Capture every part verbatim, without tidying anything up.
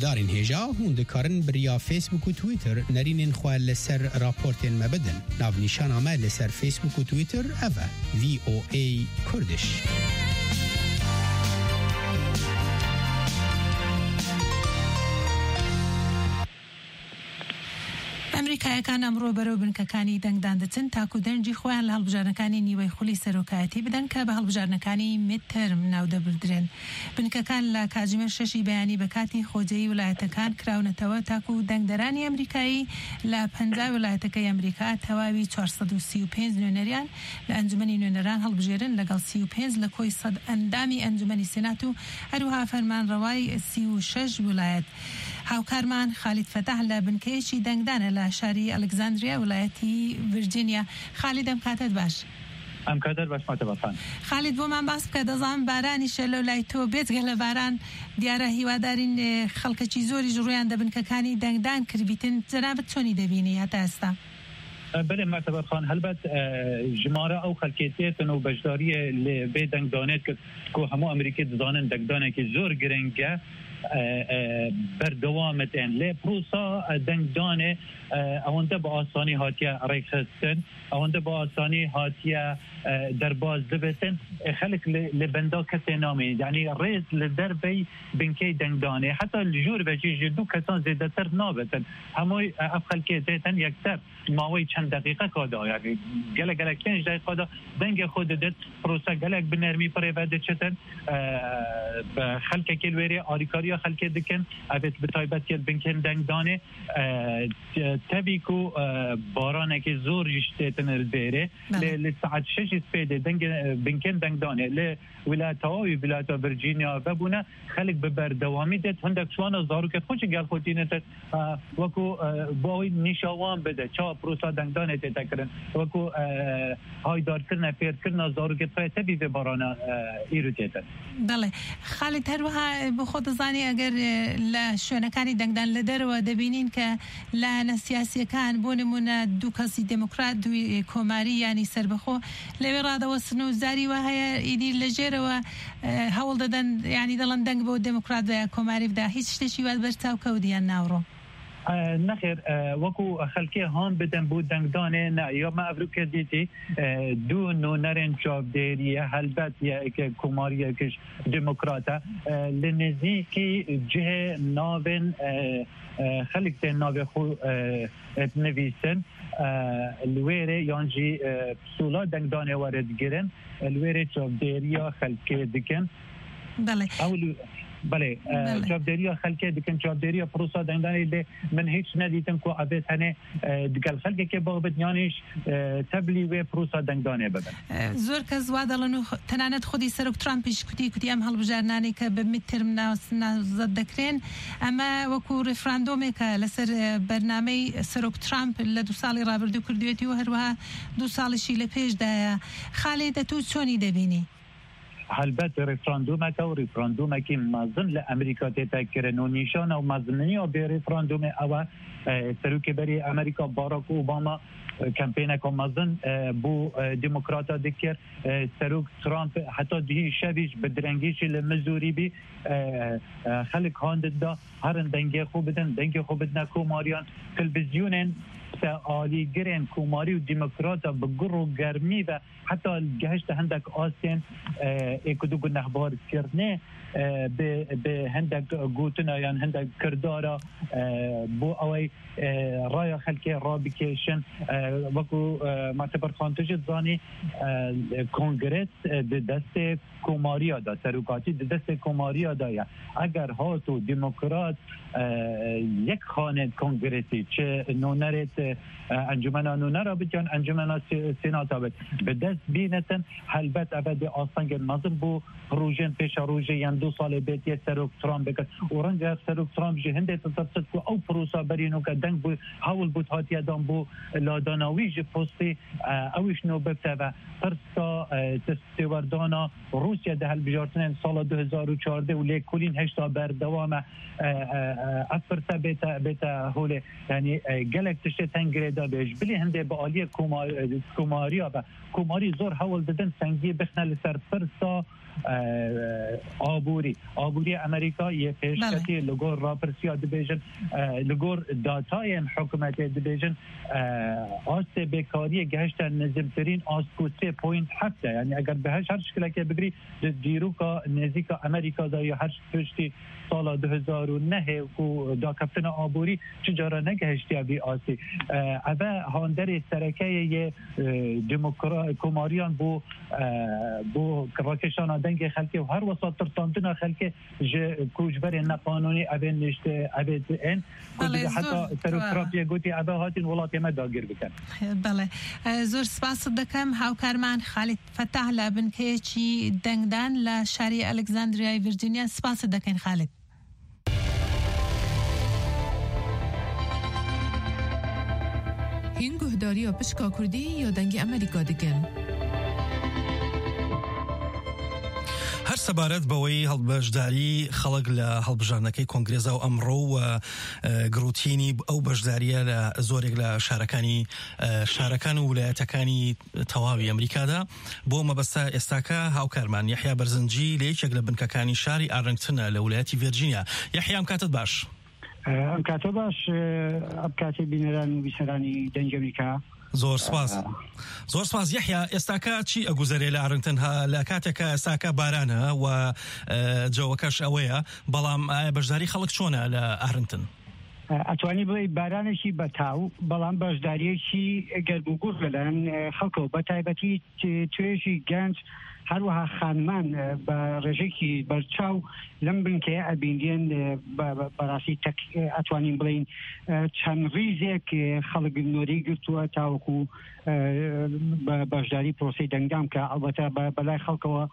هدارین هجا هون دکارن بریا فیسبوک و تویتر نرینین خواه لسر راپورتین مبدن ناو نیشان آمه لسر فیسبوک و تویتر اوه وی او ای کردش. ئەمریکایەکان ئەمڕۆ بەرەو بنکەکانی دەنگدان دەچن تاکو دەنجی خۆیان لە هەڵبژارنەکانی نیوەی خولی سەرۆکایەتی بدەن کە بە هەڵبژارنەکانی میدتەرم ناودەبردرێن. بنکەکان لە کاتژمێر شەشی بەیانی بە کاتی خۆجەیی ویلایەتەکان کراونەتەوە تاکو دەنگدەرانی ئەمریکایی لە پەنجا ویلایەتەکەی ئەمریکا تەواوی چوارسەد و سی و پێنج نوێنەریان لە ئەنجومەنی نوێنەران هەڵبژێرن لەگەڵ سی و پێنج لە کۆی سەد ئەندامی ئەنجومەنی سێنات و هەروها فەرمانڕەوای سی و شەش ویلایەت. هاوکارمان خالید فتح لە بنکەیەکی دەنگدانە لە شاری ئەلکزاندریا ویلایەتی ڤیرجینیا. خالید ئەم کاتت باش. ئەم کاتت باش ماتەبەفان. خالید بۆمان باس بکە دەزانم بارانیشە لەو لای تۆ بێجگە لە باران دیارە هیوادارین خەڵکەکی زۆریش ڕوویان دە بنکەکانی دەنگدان کردبیتن جەنابەت چۆنی دەبینی هەتا ئێستا؟ بله مرتبه خان هلبت جماره او خلکیتیت و بجداری لبی دنگدانت که همو امریکی دزانن دنگدانه که زور گرنگه بردوامتن لی پروسا دنگدانه اونده با آسانی هاتیه ریخستن اونده با آسانی هاتیه درباز دبتن خلق لبندا کسی نامی یعنی ریز لدربی بنکی دنگدانه حتی الجور بجی جدو کسان زیده تر نابتن هموی اف خلکیتیتن یکتر ماوی چند دقیقه کادا یعنی گله گله پنج دقیقه دا دنگ خود دت پروسا گله بنرمی پره بعد چتن خلق کلوری آریکاریا خلق دکن اوت بتایبت کل بنکن دنگ دانه تبیکو بارانه که زور جشتتن البیره لساعت شش سپیده دنگ بنکن دنگ دانه ل ولایت های ولایت ورجینیا و بونه خلق ببر دوامی دت هندک شوان زارو که خوش گل خودینت وکو باوی نشاوان بده چا پروسا دنگدانه تکرن وکو های دار کرنا پیر کرنا زارو که پای تبی به بارانا ایرو تیتن. بله خالد هروها بخود زانی اگر لشونکانی دنگدان لدر و دبینین که لحن سیاسی کان بونمون دو کسی دموکرات دوی کماری یعنی سر بخو لبراده و سنوزاری و های ایدی لجر و هول دادن یعنی دلن دنگ با دموکرات و کماری بده هیچ تشی ود برتاو کودیان نورو. نخیر وکو خلکی هم بدن بود دنگدانه نه یا ما افریقا دیتی دو نونرن جابداریه هلبت یا که کماریه کش دموکراتا لنزیکی جه ناون خلق تن ناو خو نویسن الویره یانجی سولا دنگدانه وارد گیرن الویره جابداریا خلکی دکن. بله. اول بله جابداری خلک دکن جابداری پروسا دندانی ل من هیچ ندیدم که عبیت هنه دکل خلک که با بدنیانش تبلی و پروسا دندانه بدن زور کز وادلانو تنانت خودی سرک ترامپش کتی کتی ام حال بجرنانی که به میترم ناس نزد دکرین اما وکو رفراندومی که لسر برنامه سرک ترامپ لدو سالی رابردو کردیتی و هروها دو سالشی لپیش ده خالد تو چونی دبینی؟ هلبت رفراندوم که و رفراندوم که مازن لامریکا تذکرن و نشان و مازنی و به رفراندوم اوا سروک بری امریکا باراک اوباما کمپین که مازن بو دموکراتا دکر سروک ترامپ حتی دی شبیش بدرنگیش لمزوری بی خلق هاند دا هرن دنگ خوب بدن دنگ خوب بدن کوماریان تلویزیونن عالی گرین کوماری و دموکراتا بگر و گرمی و حتی گهشت هندک آسین اکدو گنهبار کرنه به هندک گوتنا یا هندک کردارا بو اوی رای خلک رابیکیشن وکو معتبر خانتوجت زانی کنگرس دست کوماریا دا سروکاتی دست کوماریا دایا اگر ها تو دموکرات یک خانه کنگرسی چه نونرت انجمن نونرا بجان انجمن سیناتا بد به دست بینتن هلبت ابد آسانگ مازن بو پروژن پیش روژه یان دو سال بیتی سروک ترامپ بکن اورنج سروک ترامپ جهنده تطبیق کو او پروسا برینو که دنگ بو هاول بود هاتی ادم بو لاداناویج پستی اویش نو بتوا پرسا تستوردانا روسیا ده هالبجارتن سال دو هزار و چهارده و لیکولین هشتا بردوام افرتا بیتا بیتا هوله یعنی گلک تشتن سنگردا بهش بلی هنده به عالی کوماریا و کوماری زور حول دادن سنگی بخنه لسر فرسا آبوری آبوری امریکا یه پیشکتی لگور راپرسیا دبیجن لگور داتای حکومت دبیجن آست بیکاری گهشت نزمترین آسکو سه پوینت هفته یعنی اگر به هر شکل که بگری دیروکا نزیکا امریکا دا یا هر پشتی سال دو هزار و نه و دا کفتن آبوری چجارا نگهشتی بی آسی اوه هاندر سرکه یه دموکرا کماریان بو بو راکشان دنگ خلکی و هر وسط ترتاندن خلکی ج کوچبر نقانونی اوه نشته اوه این حتی تروپراپی گوتی اوه هاتین ولات ما داگیر بکن. بله زور سپاس دکم هاوکارمان خالد فتح لابن که چی دنگدان لشاری الکساندریای ویرجینیا سپاس دکن خالد. هین گهداری و پشکا کردی یا دنگ امریکا دکن؟ هەر سەبارەت بەوەی هەڵبەشداری خەڵک لە هەڵبژاردنەکەی کۆنگرێزا و ئەمڕۆ و گروتینی ئەو بەشداریە لە زۆرێک لە شارەکانی شارەکان و ویلایەتەکانی تەواوی ئەمریکادا بۆ مەبەستە ئێستاکە هاوکارمان یەحیا بەرزنجی لە یەکێک لە بنکەکانی شاری ئارلینگتنە لە ویلایەتی ڤیرجینیا. یەحیا ئەم کاتت باش. ئەم کاتە باش ئەم کاتێ بینەران و بیسەرانی دەنگی ئەمریکا. زۆر سپاس زۆر سپاس یەحیا ئێستاکە چی ئەگوزارێ لە ئارلینگتن لە کاتێکە ئێستاکە بارانە و جەوەکەش ئەوەیە بەڵام بەشداری خەڵک چۆنە لە ئارلینگتن؟ ئەتوانی بڵێ بارانێکی بەتاو بەڵام بەشداریەکی گەرموگوڕ لەلایەن خەڵکەوە بە تایبەتی توێژی گەنج هەروەها خانمان بە ڕێژێکی بەرچاو لەم بنکەیە ئەبینێن بەڕاستی ئەتوانین بڵین چەند ڕیزێک خەڵک نۆرەی گرتووە تاوەکو بەشداری پرۆسەی دەنگدان کە ئەڵبەتە بەلای خەڵکەوە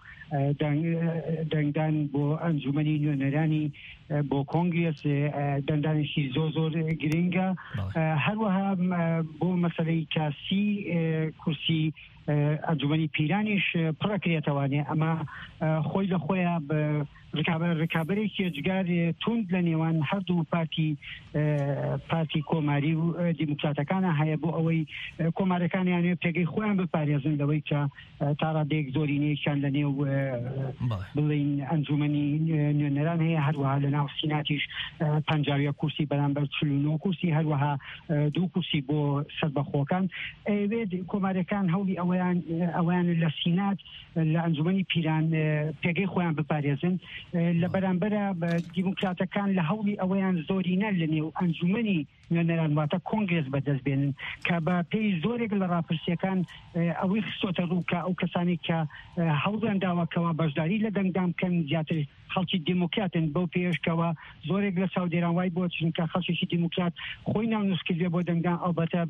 دەنگدان بۆ ئەنجومەنی نوێنەرانی بۆ کۆنگرێس دەنگدانێکی زۆر زۆر گرنگە هەروەها بۆ مەسەلەی کاسی کورسی ئەنجومەنی پیرانیش پڕەکرێتەوانێ ئەمە خۆی لە خۆیان ڕکابەرێکی جگار توند لە نێوان هەردوو پارتی پارتی کۆماری و دیموکراتەکانە هەیە بۆ ئەوەی کۆمارەکانیانوێ پێگەی خۆیان بپارێزن لەوەی کە تا ڕادێک زۆرینەیەکیان لە نێو بڵین ئەنجومەنی نوێنەران هەیە هەروەها لە ناو سیناتیش پەنجاویە کورسی بەرامبەر چل و نۆ کورسی هەروەها دوو کورسی بۆ سەربەخۆکان ئەوێ کۆمارەکان هەوڵی ئەوەیان ئەویان لە سینات لە ئەنجومەنی پیران پێگەی خۆیان بپارێزن لە بەرامبەرە دیموکراتەکان لە هەوڵی ئەوەیان زۆرینە لە نێو ئەنجومەنی نوێنەران واتە کۆنگرێس بەدەست بێنن کە بە پێی زۆرێک لە ڕاپرسیەکان ئەوەی خستۆتە ڕوو کە ئەو کەسانی کە هەوڵیان داواکەوە بەشداری لە دەنگدان بکەن زیاتر خەڵکی دیموکراتن بەو پێشکەوە زۆرێک لە ساودێران وای بۆ چونکە خەڵکێکی دیموکرات خۆی ناو نووسکردێ بۆ دەنگدان ئەڵبەتە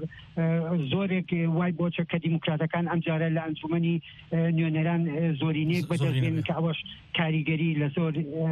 زۆرێک وای بۆ کە دیموکراتەکان ئەمجارە لە ئەنجومەنی نوێنەران زۆرینەیەک بەدەست بێنن کە ئەوەش کاریگەری لە زۆر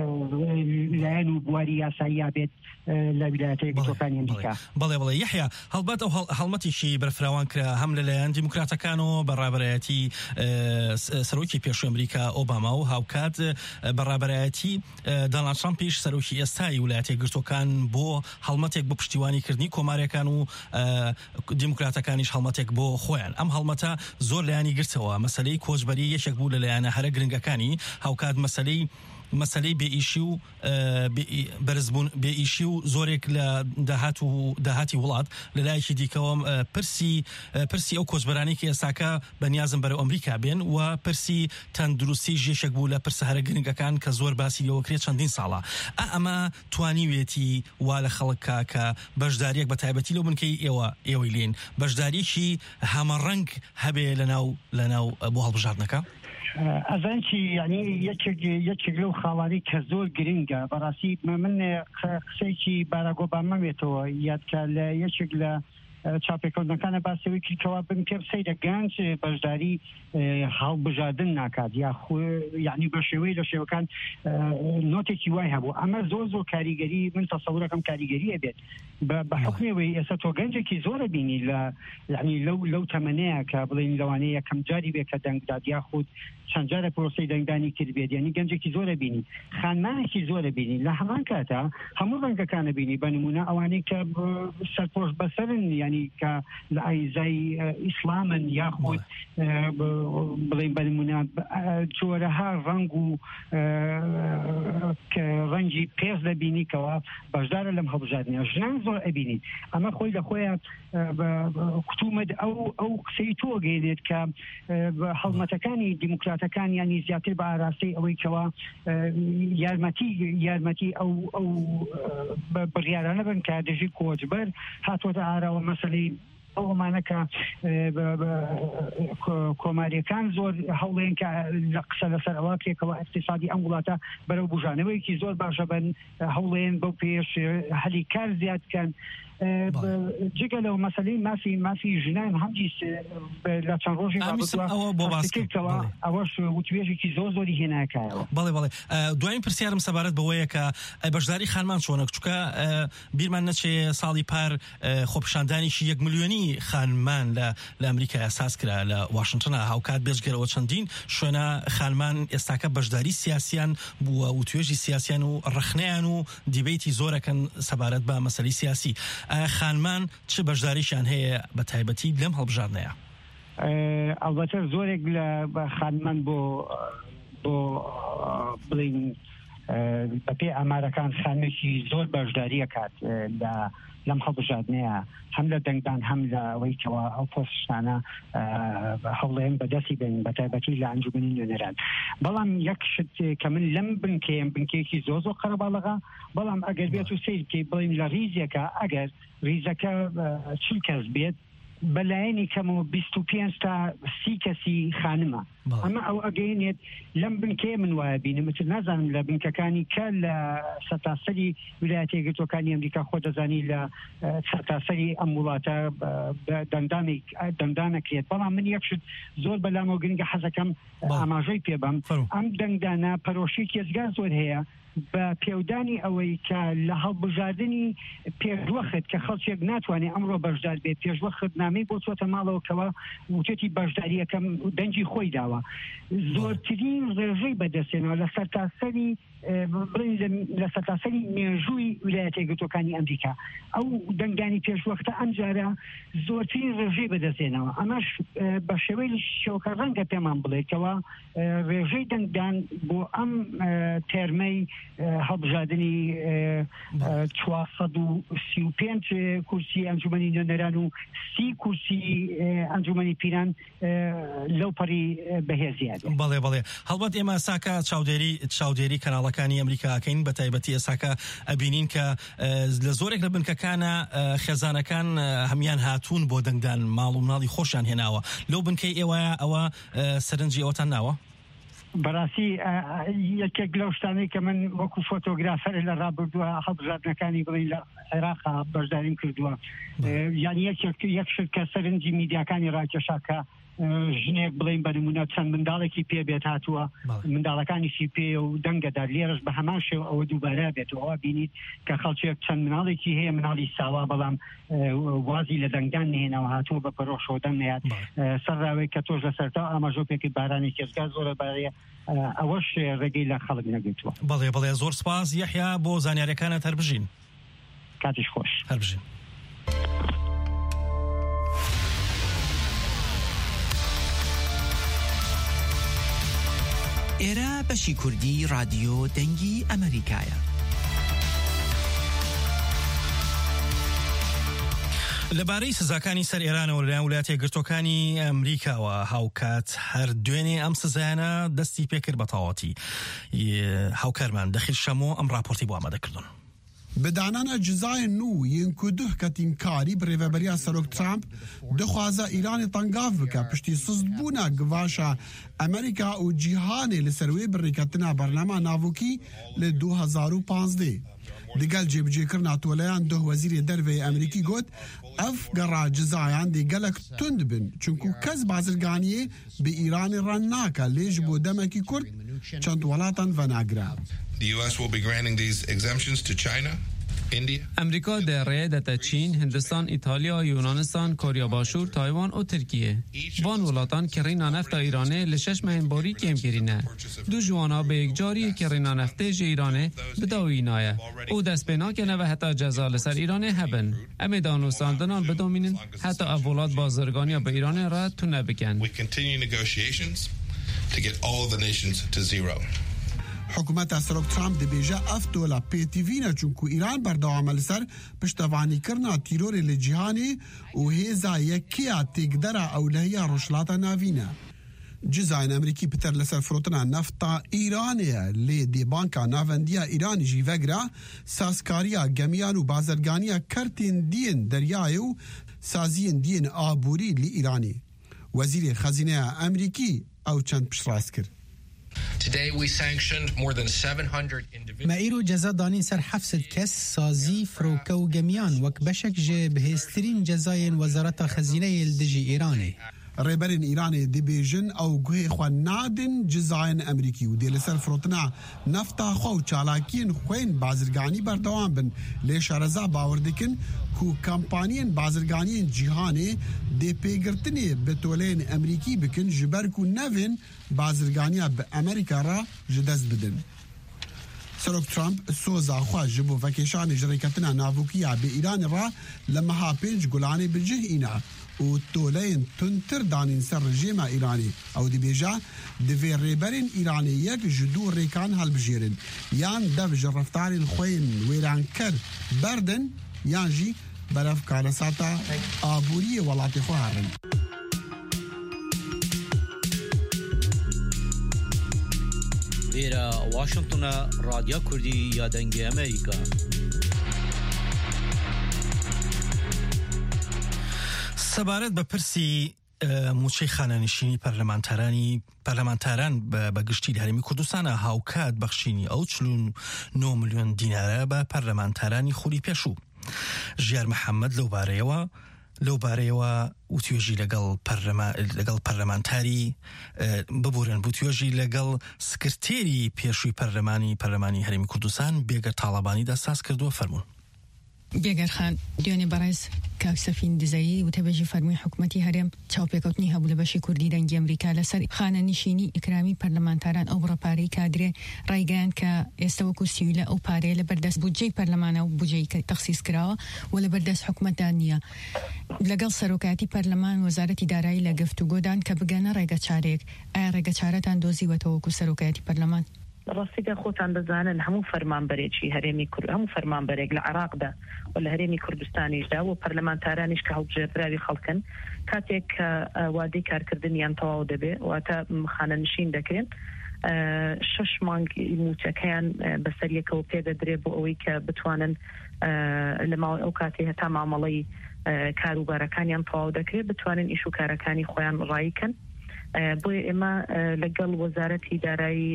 لایەن و بواری یاسایی بێت لە ویلایەتە یەکگرتووەکانی ئەمریکا. بەڵێ بڵێ یەحیا هەڵبەت ئەو هەڵمەتیشی بەرفراوان کرا هەم لەلایەن دیموکراتەکان و بەڕابەرایەتی سەرۆکی پێشووی ئەمریکا ئۆباما و هاوکات بەڕابەرایەتی دۆناڵد ترامپیش سەرۆکی ئێستای ویلایەتە یەکگرتووەکان بۆ هەڵمەتێک بۆ پشتیوانیکردنی کۆمارەکان و دیموکراتەکانیش هەڵمەتێک بۆ خۆیان ئەم هەڵمەتە زۆر لایانی گرتەوە مەسەلەی کۆچبەری یەکێک بوو لەلایەنە هەرە گرنگەکانی هاوکات مەسەلەی مەسەلەی بێئیشی و بەرزبوون بێئیشی و زۆرێک لە داهات و داهاتی وڵات لەلایەکی دیکەوە پرسی پرسی ئەو کۆچبەرانی کە ئێستاکە بەنیازم بەرەو ئەمریکا بێن و پرسی تەندروستی ژێشێک بوو لە پرسە هەرە گرنگەکان کە زۆر باسی لەوە کرێت چەندین ساڵە ئەمە توانیوێتی وا لە خەڵکا کە بەشداریەک بە تایبەتی لەو بنکەی ئێوە ئێوەی لێن بەشداریەکی هەمەڕەنگ هەبێ لەناو لەناو بۆ هەڵبژاردنەکە ئەزانکی یعنی یەکێک لەو خاڵانی کە زۆر گرنگە بەڕاستی من قسەیەکی باراک ئۆباما مێتەوە یادکە لە یەکێک لە چاپێکەوتنەکانە باسەوەی کردکەوە بنکە سەیرە گەنج بەشداری هەڵبژاردن ناکات یاخۆ یعنی بە شێوەی لە شێوەکان نۆتێکی وای هەبوو ئەمە زۆر زۆر کاریگەری من تەسەوورەکەم کاریگەریە بێت بە حکمەوەی ئێستا تۆ گەنجێکی زۆرە بینی لە یعنی لەو لەو تەمەنەیە کە بڵێن لەوانەیە یەکەم جاری بێت کە دەنگداد یاخود چەند جارە پرۆسەی دەنگدانی کرد بێت یعنی گەنجێکی زۆرە بینی خانمانێکی زۆرە بینی لە هەمان کاتە هەموو ڕەنگەکانە بینی بە نمونە ئەوانەی کە سەرپۆش بەسەرن یعنی ینی کە لە ئایزای ئیسلامن یاخود بڵێن بەنمونە جۆرەها ڕەنگ و ڕەنگی پێز دەبینیکەوە بەشدارە لەم هەڵبژاردنە ژنان زۆر ئەبینیت ئەمە خۆی لە خۆیان کوتومەت ئەو ئەو قسەی تۆ گەێنێت کە هەڵمەتەکانی دیموکراتەکان ینی زیاتر بە ئاراستەی ئەوەی کەوە یارمەتی یارمەتی ئەو ئەو بڕیارانە بن کە دژی کۆچبەر هاتوۆتە ئاراوە مەسەلەی ئەو ئەمانەکە کۆماریەکان زۆر هەوڵێن کە لە قسە لەسەر ئەوە پێکەوە اقتصادی ئەم وڵاتە بەرەو بژانەوەیەکی زۆر باشە بن هەوڵێن بەو پێش هەلی کار زیاد بکەن جگە لەو مەسەلەی مافی مافی ژنان هەمجی لە چەند ڕۆژی بابەتەوە ئەوەش وتوێژێکی زۆر زۆری هێناکایەوە. بەڵێ بەڵێ دوایین پرسیارم سەبارەت بەوەیە کە بەشداری خانمان چۆنە چونکە بیرمان نەچێ ساڵی پار خۆپیشاندانیشی یەک ملیۆنی خانمان لە ئەمریکا ئاساس کرا لە واشنگتنە هاوکات بێژگەرەوە چەندین شوێنە خانمان ئێستاکە بەشداری سیاسیان بووە و توێژی سیاسیان و ڕخنەیان و دیبیتی زۆرەکەن سەبارەت بە مەسەلەی سیاسی. خانمان چه بەشداریشان هەیە بە تایبەتی لەم هەڵبژاردنەیە؟ ئەڵبەتە زۆرێک لە خانمان بۆ بۆ بڵین بەپێ ئامارەکان خانێکی زۆر بەشداریە کات لە لەم هەڵبژاردنەیە هەم لە دەنگدان هەم لە ئەوەی کەوە ئەو پۆستانە هەوڵێن بەدەستی بن بە تایبەتی لە ئەنجومەنی نوێنەران. بەڵام یەک شت کە من لەم بنکەیەم بنکەیەکی زۆر زۆر قەرەباڵغا بەڵام ئەگەر بێت و سیر بکەی بڵین لە ریزێکە ئەگەر ریزەکە چل کەس بێت بەلایەنی کەمەوە بیست و پێنج تا سی کەسی خانمە ئەمە ئەو ئەگەینێت لەم بنکەیە من وایە بینم متر نازانم لە بنکەکانی کە لە سەتاسەری ویلایەتە یەکگرتووەکانی ئەمریکا خۆ دەزانی لە سەتاسەری ئەم وڵاتە دەنگدانەکرێت بەڵام من یەکشت زۆر بەلامەوە گرنگە حەزەکەم ئاماژەی پێبم ئەم دەنگدانە پەرۆشی ێزگار زۆر هەیە بە پێودانی ئەوەی کە لە هەڵبژاردننی پێشوەخت کە خەڵکێک ناتوانێت ئەمڕۆ بەشدار بێت پێشوەخت نامەی بۆ چۆتە ماڵەوەکەوە وتێتی بەشداریەکەم دەنگی خۆی داوە زۆرترین ڕێژەی بەدەستێنەوە لە سەرتاسەری لە سەرتاسەری مێژووی ویلایەتە یەکگرتووەکانی ئەمریکا ئەو دەنگانی پێشوەختە ئەمجارە زۆرترین ڕێژەی بەدەستێنەوە ئەمەش بە شێوەی شێوکە ڕەنگە پێمان بڵێتەوە ڕێژەی دەنگدان بۆ ئەم تێرمەی هەڵبژاردننی چوارسەد و سی و پێنج کورسی ئەنجومەنی نوێنەران و سی کورسی ئەنجومەنی پیران لەو پەڕی بەهێزیات. بەڵێ بەڵێ هەڵبەت ئێمە ساکە چاودێری چاودێری کەناڵەکانی ئەمریکاکەین بە تایبەتی ئێساکە ئەبینین کە لە زۆرێک لە بنکەکانە خێزانەکان هەمیان هاتوون بۆ دەنگدان ماڵ و مناڵی خۆشیان هێناوە لەو بنکەی ئێوەیە ئەوە سەرنجی ئەوەتان ناوە؟ بەڕاستی یەکێک لەو شتانەی کە من وەکو فۆتۆگرافەر لە ڕابردووە هەڵبژاردنەکانی بڵین لە عێراقا بەشداریم کردووە یانی یەک شت کە سەرنجی میدیاکانی ڕاکێشا کە ژنێک بڵین بەنمونە چەند منداڵێکی پێ بێت هاتووە منداڵەکانیشی پێ و دەنگەدار لێرەش بە هەمان شێو ئەوە دووبارە بێتەوە ئەوە بینیت کە خەڵکێک چەند مناڵێکی هەیە مناڵی ساوا بەڵام وازی لە دەنگدان نهێنەوە هاتووە بە پەرۆشۆدەن نەیات سەرراوەی کە تۆش لەسەرتا ئاماژۆ پێکرد بارانی کێزگار زۆرە بارەیە ئەوەش ڕێگەی لە خەڵک نەگرتووە. بەڵێ بەڵێ زۆر سپاس یەحیا بۆ زانیاریەکانت هەربژین. کاتیش خۆش هەربژین. ئێرە بەشی کوردی رادیۆ دەنگی ئەمریکایە. لەبارەی سزاکانی سەر ئێرانەوە لەلایەن ویلایەتە یەکگرتووەکانی ئەمریکاوە هاوکات هەر دوێنێ ئەم سزایانە دەستی پێکرد بە تەواوەتی. هاوکارمان دەخیل شەمۆ ئەم راپۆرتی بۆ ئامادەکردن. بدانانا جزای نو ینکو دوه کتین کاری بریوبریا سروک ترامپ دخوازا ایران تنگاف بکا پشتی سزد بونا گواشا امریکا و جیهانی لسروی بریکتنا برنامه ناوکی لدو هزار و پانزده. دیگل جیب جی کرنا تولیان دو وزیر دروی امریکی گوت اف گرا جزایان دیگلک تند بن چونکو کس بازرگانیه به ایران رن ناکا لیج بو دمکی کرد چند ولاتن و ناگرا. The U S will be granting these exemptions to China, ئەمریکا دەڕێدەتە چین، هندستان، ئیتالیا، یونانستان، کۆریا باشوور، تایوان و ترکیە. وان وڵاتان کە ڕێنا نەفتا ئیرانێ لە شەش مەهنباری کێمگیرینە. دوو جوانە بە یەکجاری کە ڕێنا نەفتێژە ئیرانێ بداوینایە و دەست پێ ناکەنەوە هەتا جەزا لەسەر ئیرانێ هەبن. ئەمێ دانوستاندنان بدۆمینن هەتا ئەو وڵات بازرگانیا بە ئیرانێ ڕە تونە بکەن. حکوومەتە سەرۆک ترامپ دەبێژە ئەف دۆلە پێتیڤینە چونکو ئیران بەردەوامە لەسەر پشتەوانیکردنا تیرۆرێ لە جیهانێ و هێزا یەکەیە تێکدەرە ئەولەیە ڕۆژهەڵاتە ناوینە. جزاین ئەمریکی پتر لەسەر فرۆتنا نەفتا ئیرانەیە لێ دێبانکا ناوەندیە ئیرانی ژی ڤەگرا سازکاریە گەمیان و بازرگانیە کەرتین دیên دەریایە و سازیên دیên ئابووری لی ئیرانی. وەزیرێ خەزینەیە ئەمریکی ئەو چەند پشتڕاست کرد. مائیرو جزا دانین سر حفظ کس سازی فروکە و گەمیان وەک بەشێک ji بەهێزترین جەزایên وەزارەتە خەزینەیە دژی ئیرانê. ڕێبەرên ئیرانê dibêjin ew guhê xwe nadin cizayên Emerîkî û dê li ser firotina nefta xwe û çalakiyên xwên bazirganî berdewam bin. Lê şereza bawer dikin ku kampaniyên bazirganiyên cîhanê dê pêgirtinê bi toleyên Emerîkî bikin ji ber ku nevên bazirganiya bi Amerîka re ji dest bidin. Serok Trump soza xwe ji bo vekeşanê ji rêketina navûkiya bi Îranê re li meha pênc gulanê bi cih îne û toleyên tuntir danîn ser rejîma Îranî. Ew dibêje divê rêberên Îranê yek ji dû rêkan helbijêrin yan dev ji reftarên xwên wêranker berdin yan jî beref karesata aboriyê welatê xwe herin. Vêra Washingtona Radya Kurdî ya dengê Amerîka. سەبارەت بە پرسی موچەی خانەنشینی پەرلەمانتارانی پەرلەمانتاران بە گشتی لە هەرێمی کوردستانە هاوکات بەخشینی ئەو چل و نۆ ملیۆن دینارە بە پەرلەمانتارانی خولی پێشوو. ژیار محەممەد لەو بارەیەوە لەو بارەیەوە وتوێژی لەگەڵ لەگەڵ پەرلەمانتاری ببورن بۆ توێژی لەگەڵ سکرتێری پێشووی پەرلەمانی پەرلەمانی هەرێمی کوردستان بێگە تاڵەبانی دەساز کردووە فەرموون. بێگەرخان دوێنێ بەڕێز کاک سەفین دزایی وتەبێژی فەرمووی حکوومەتی هەرێم چاوپێکەوتنی هەبوو لە بەشی کوردی دەنگی ئەمریکا لەسەر خانەنشینی ئیکرامی پەرلەمانتاران ئەو بڕەپارەی کادرێ ڕایگەیان کە ئێستا وەکو سیویلە ئەو پارەیە لە بەردەست بودجەی پەرلەمانە و بودجەی کە تەخسیس کراوە و لە بەردەست حکوومەتدان نییە. لەگەڵ سەرۆکایەتی پەرلەمان وەزارەتی دارایی لە گفتوگۆدان کە بگەنە ڕێگە چارەیەک. ئایا ڕێگە چارەتان دۆزیوەتەوە وەکو سەرۆکایەتی پەرلەمان؟ ڕاستیدا خۆتان دەزانن هەموو فەرمانبەرێکی هەرێمی کورد هەموو فەرمانبەرێک لە عێراقدا و لە هەرێمی کوردستانیشدا و پەرلەمانتارانیش کە هەڵبژێردراوی خەڵکن کاتێک کە وادەی کارکردنیان تەواو دەبێ واتە خانەنشین دەکرێن شەش مانگ موچەکەیان بەسەر یەکەوە پێدەدرێ بۆ ئەوەی کە بتوانن لە ماوەی ئەو کاتێ هەتا مامەڵەی کاروبارەکانیان تەواو دەکرێت بتوانن ئیش و کارەکانی خۆیان ڕایکەن. بۆیە ئێمە لەگەڵ وەزارەتی دارایی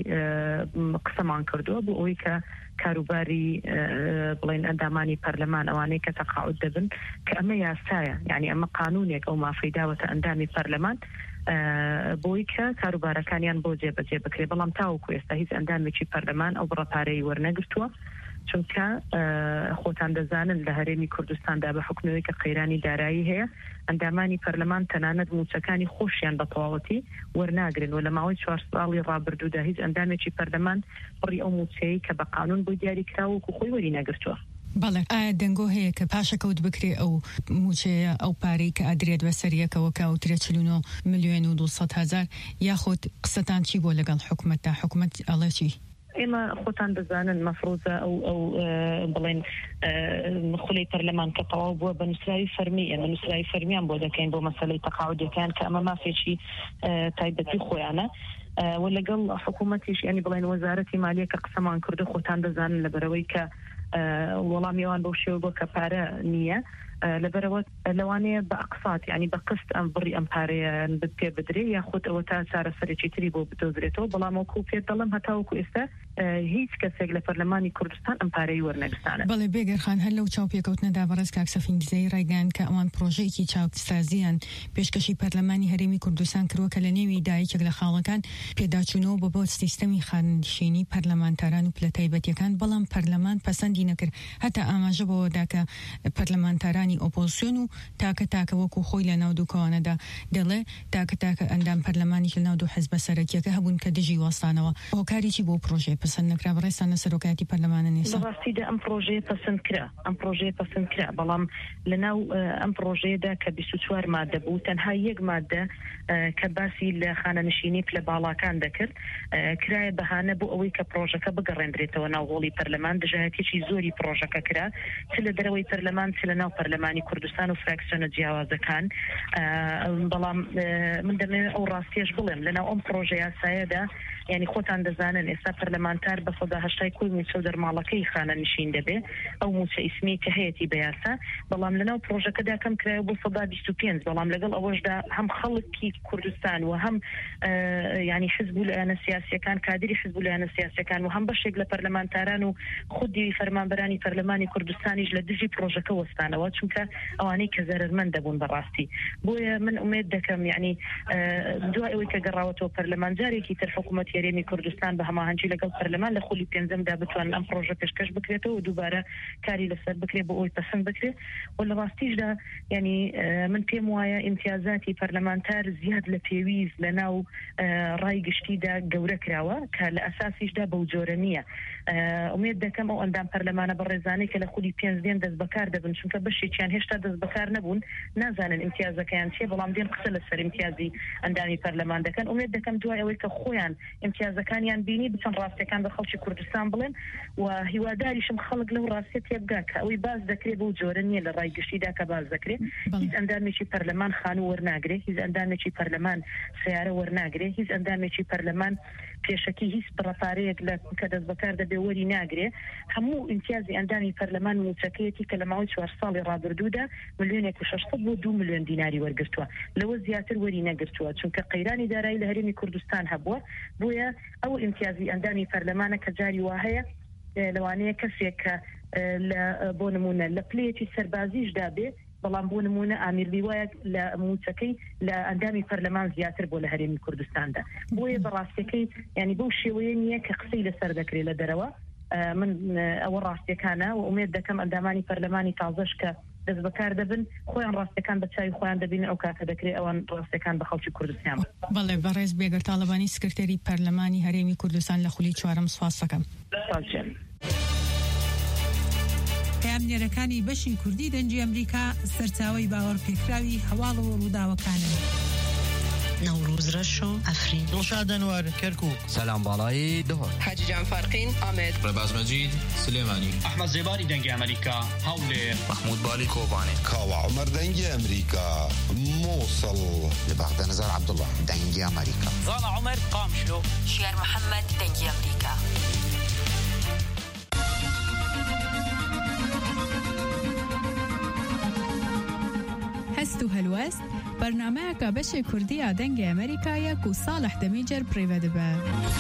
قسەمان کردووە بۆ ئەوەی کە کاروباری بڵێن ئەندامانی پەرلەمان ئەوانەی کە تەقاعود دەبن کە ئەمە یاسایە یعنی ئەمە قانونێک ئەو مافەی داوەتە ئەندامی پەرلەمان بۆی کە کاروبارەکانیان بۆ جێبەجێ بکرێ بەڵام تاوەکو ئێستا هیچ ئەندامێکی پەرلەمان ئەو بڕەپارەی وەرنەگرتووە چونکە خۆتان دەزانن لە هەرێمی کوردستاندا بە حکومەوەی کە قەیرانی دارایی هەیە ئەندامانی پەرلەمان تەنانەت موچەکانی خۆشیان بە تەواوەتی وەرناگرن و لە ماوەی چوار ساڵی ڕابردوودا هیچ ئەندامێکی پەرلەمان بڕی ئەو موچەیە کە بە قانون بۆی دیاری کراوە و خۆی وەری نەگرتووە. بەڵێ ئایا دەنگۆ هەیە کە پاشەکەوت بکرێ ئەو موچەیە ئەو پارەی کە ئەدرێت بەسەریەکەوە کەوترێ چل و نۆ ملیۆن و دووسەد هەزار یاخود قسەتان چی بۆ لەگەڵ حکوومەتدا حکوومەت ئەڵێ چی؟ ئێمە خۆتان دەزانن مەفرۆزە ئەو ئەو بڵێن خولی پەرلەمان کە تەواو بووە بە نووسراوی فەرمی ئێمە نووسراوی فەرمیان بۆ دەکەین بۆ مەسەلەی تەقاعودەکان کە ئەمە مافێکی تایبەتی خۆیانە و لەگەڵ حکوومەتیش ینی بڵێن وەزارەتی مالیە کە قسەمان کردو خۆتان دەزانن لەبەرەوەی کە وەڵامیەوان بەو شێوە بۆ کە پارە نییە لبروت لواني باقساط يعني بقسط ام بري امباري بدي بدري ياخذ او تا صار فريتي تريبو بدوزريتو بلا موكو في ظلم هتاوكو استا هیچ کەسێک لە پەرلەمانی کوردستان ئەم پارەی وەرنەگرستانە. بەڵێ بێگەرخان هەر لەو چاوپێکەوتنەدا بەڕێز کاک سەفیندزەی ڕایگەیاند کە ئەوان پرۆژەیەکی چاوسازیان پێشکەشی پەرلەمانی هەرێمی کوردستان کردووە کە لە نێوی دایکێک لە خاڵەکان پێداچوونەوە بە بۆ سیستەمی خانشینی پەرلەمانتاران و پلە تایبەتیەکان بەڵام پەرلەمان پەسەندی نەکرد هەتا ئاماژە بەوەدا کە پەرلەمانتارانی ئۆپۆزیسیۆن و تاکە تاکە وەکو خۆی لە ناو دووکەوانەدا دەڵێ تاکە تاکە ئەندام پەرلەمانیش لە ناو دوو حیزبە سەرەکیەکە هەبوون کە دژی وەستانەوە هۆکارێکی بۆ پرۆژێ پەسەند نەکرا بەڕێستانە سەرۆکایەتی پەرلەمانە نێسا. بەڕاستیدا ئەم پرۆژەیە پەسەند کرا ئەم پرۆژەیە پەسەند کرا بەڵام لەناو ئەم پرۆژەیەدا کە بیست و چوار مادە بوو تەنها یەک مادە کە باسی لە خانەنشینی پلە باڵاکان دەکرد کرایە بەهانە بۆ ئەوەی کە پرۆژەکە بگەڕێنرێتەوە ناو هۆڵی پەرلەمان دژایەتێکی زۆری پرۆژەکە کرا چ لە دەرەوەی پەرلەمان چ لە ناو پەرلەمانی کوردستان و فراکسیۆنە جیاوازەکان بەڵام من دەمەوێت ئەو ڕاستیەش بڵێم لەناو ئەم پرۆژە یاسایەدا یعنی خۆتان دەزانن ئێستا پەرلەمانتار بە سەدا هەشتای کوی موچە و دەرماڵەکەی خانەنشین دەبێ ئەو موچە ئیسمی کە هەیەی بەیاسا بەڵام لەناو پرۆژەکەدا کەم کرایە بۆ سەدا بیست و پێنج بەڵام لەگەڵ ئەوەشدا هەم خەڵکی کوردستان و هەم ینی حزب و لایەنە سیاسیەکان کادری حزب و لایەنە سیاسیەکان و هەم بەشێک لە پەرلەمانتاران و خودی فەرمانبەرانی پەرلەمانی کوردستانیش لە دژی پرۆژەکە وەستانەوە چونکە ئەوانەی کە زەرمەند دەبوون بەڕاستی بۆیە من ئومێد دەکەم یعنی دوای ئەوەی کە گەڕاوەتەوە پەرلەمان جارێکی تر حکوومەتی هەرێمی کوردستان بە هەماهەنگی لەگەڵ پەرلەمان لە خولی پێنجەمدا بتوانن ئەم پرۆژە پێشکەش بکرێتەوە و دووبارە کاری لەسەر بکرێت بۆ ئەوی پەسەند بکرێت و لە ڕاستیشدا ینی من پێم وایە ئیمتیازاتی پەرلەمانتار زیاد لە پێویست لە ناو ڕای گشتیدا گەورە کراوە کە لە ئەساسیشدا بەو جۆرە نییە ئومێد دەکەم ئەو ئەندام پەرلەمانە بە ڕێزانەی کە لە خولی پێنج دێن دەست بەکار دەبن چونکە بەشێکیان هێشتا دەست بەکار نەبوون نازانن ئیمتیازەکەیان چیە بەڵام دێن قسە لەسەر ئیمتیازی ئەندامی پەرلەمان دەکەن ئومێد دەکەم دوای ئەوەی کە خۆیان ئیمتیازەکانیان بینی بچەند ڕاستیەکان بە خەڵکی کوردستان بڵێن و هیواداریشم خەڵک لەو ڕاستیە تێبگا کە ئەوەی باز دەکرێت بەو جۆرە نییە لە ڕای گشتیدا کە باز دەکرێت هیچ ئەندامێکی پەرلەمان خانوو وەرناگرێت هیچ ئەندامێکی پەرلەمان سیارە وەرناگرێت هیچ ئەندامێکی پەرلەمان پێشەکی هیچ بڕەپارەیەک لە کە دەست بەکار دەبێ وەری ناگرێ هەموو ئیمتیازی ئەندامی پەرلەمان موچەکەیەتی کە لە ماوەی چوار ساڵی ڕابردوودا ملیۆنێک و شەشسەد بۆ دوو ملیۆن دیناری وەرگرتووە لەوە زیاتر وەری نەگرتووە چونکە قەیرانی دارایی لە هەرێمی کوردستان هەبووە بۆیە ئەو ئیمتیازی ئەندامی پەرلەمانە کە جاری وا هەیە لەوانەیە کەسێک کە بۆ نمونە لە پلەیەکی سەربازیشدا بێ بەڵام بۆ نمونە ئامیرلیوایەک لە موچەکەی لە ئەندامی پەرلەمان زیاتر بۆ لە هەرێمی کوردستاندا بۆیە بەڕاستیەکەی ینی بەو شێوەیە نییە کە قسەی لەسەر دەکرێت لە دەرەوە من ئەوە ڕاستیەکانە و ئومێد دەکەم ئەندامانی پەرلەمانی تازەش کە دەست بەکار دەبن خۆیان ڕاستەکان بە چاوی خۆیان دەبین ئەو کاتە دەکرێت ئەوان ڕاستەکان بە خەڵکی کوردستان بەڵێ بەڕێز بێگەر تاڵبانی سکرتێری پەرلەمانی هەرێمی کوردستان لە خولی چوارەم سواز دەکەم. پامنێرەکانی بەشی کوردی دەنجی ئەمریکا سەرچاوەی باوەڕ پێکراوی هەواڵ و ڕووداوەکانن. نوروز رشو افرین دڵشاد ئەنوار کەرکووک سەلام باڵایی دهۆر حاجی جان فارقین ئامێد ڕێباز مەجید سلێمانی ئەحمەد زێباری دەنگی ئەمریکا هەولێر محمود بالی کۆبانێ کاوە عومەر دەنگی ئەمریکا مووسڵ لە بەغداد نەزار عەبدوڵڵا دەنگی ئەمریکا زاڵا عومەر قامشلۆ شێر محەممەد دەنگی ئەمریکا. هەست و هەلوەست بەرنامەیەکە بەشی کوردیە دەنگی ئەمریکایەک و ساڵح دەمیجەر پڕێوە دەبە.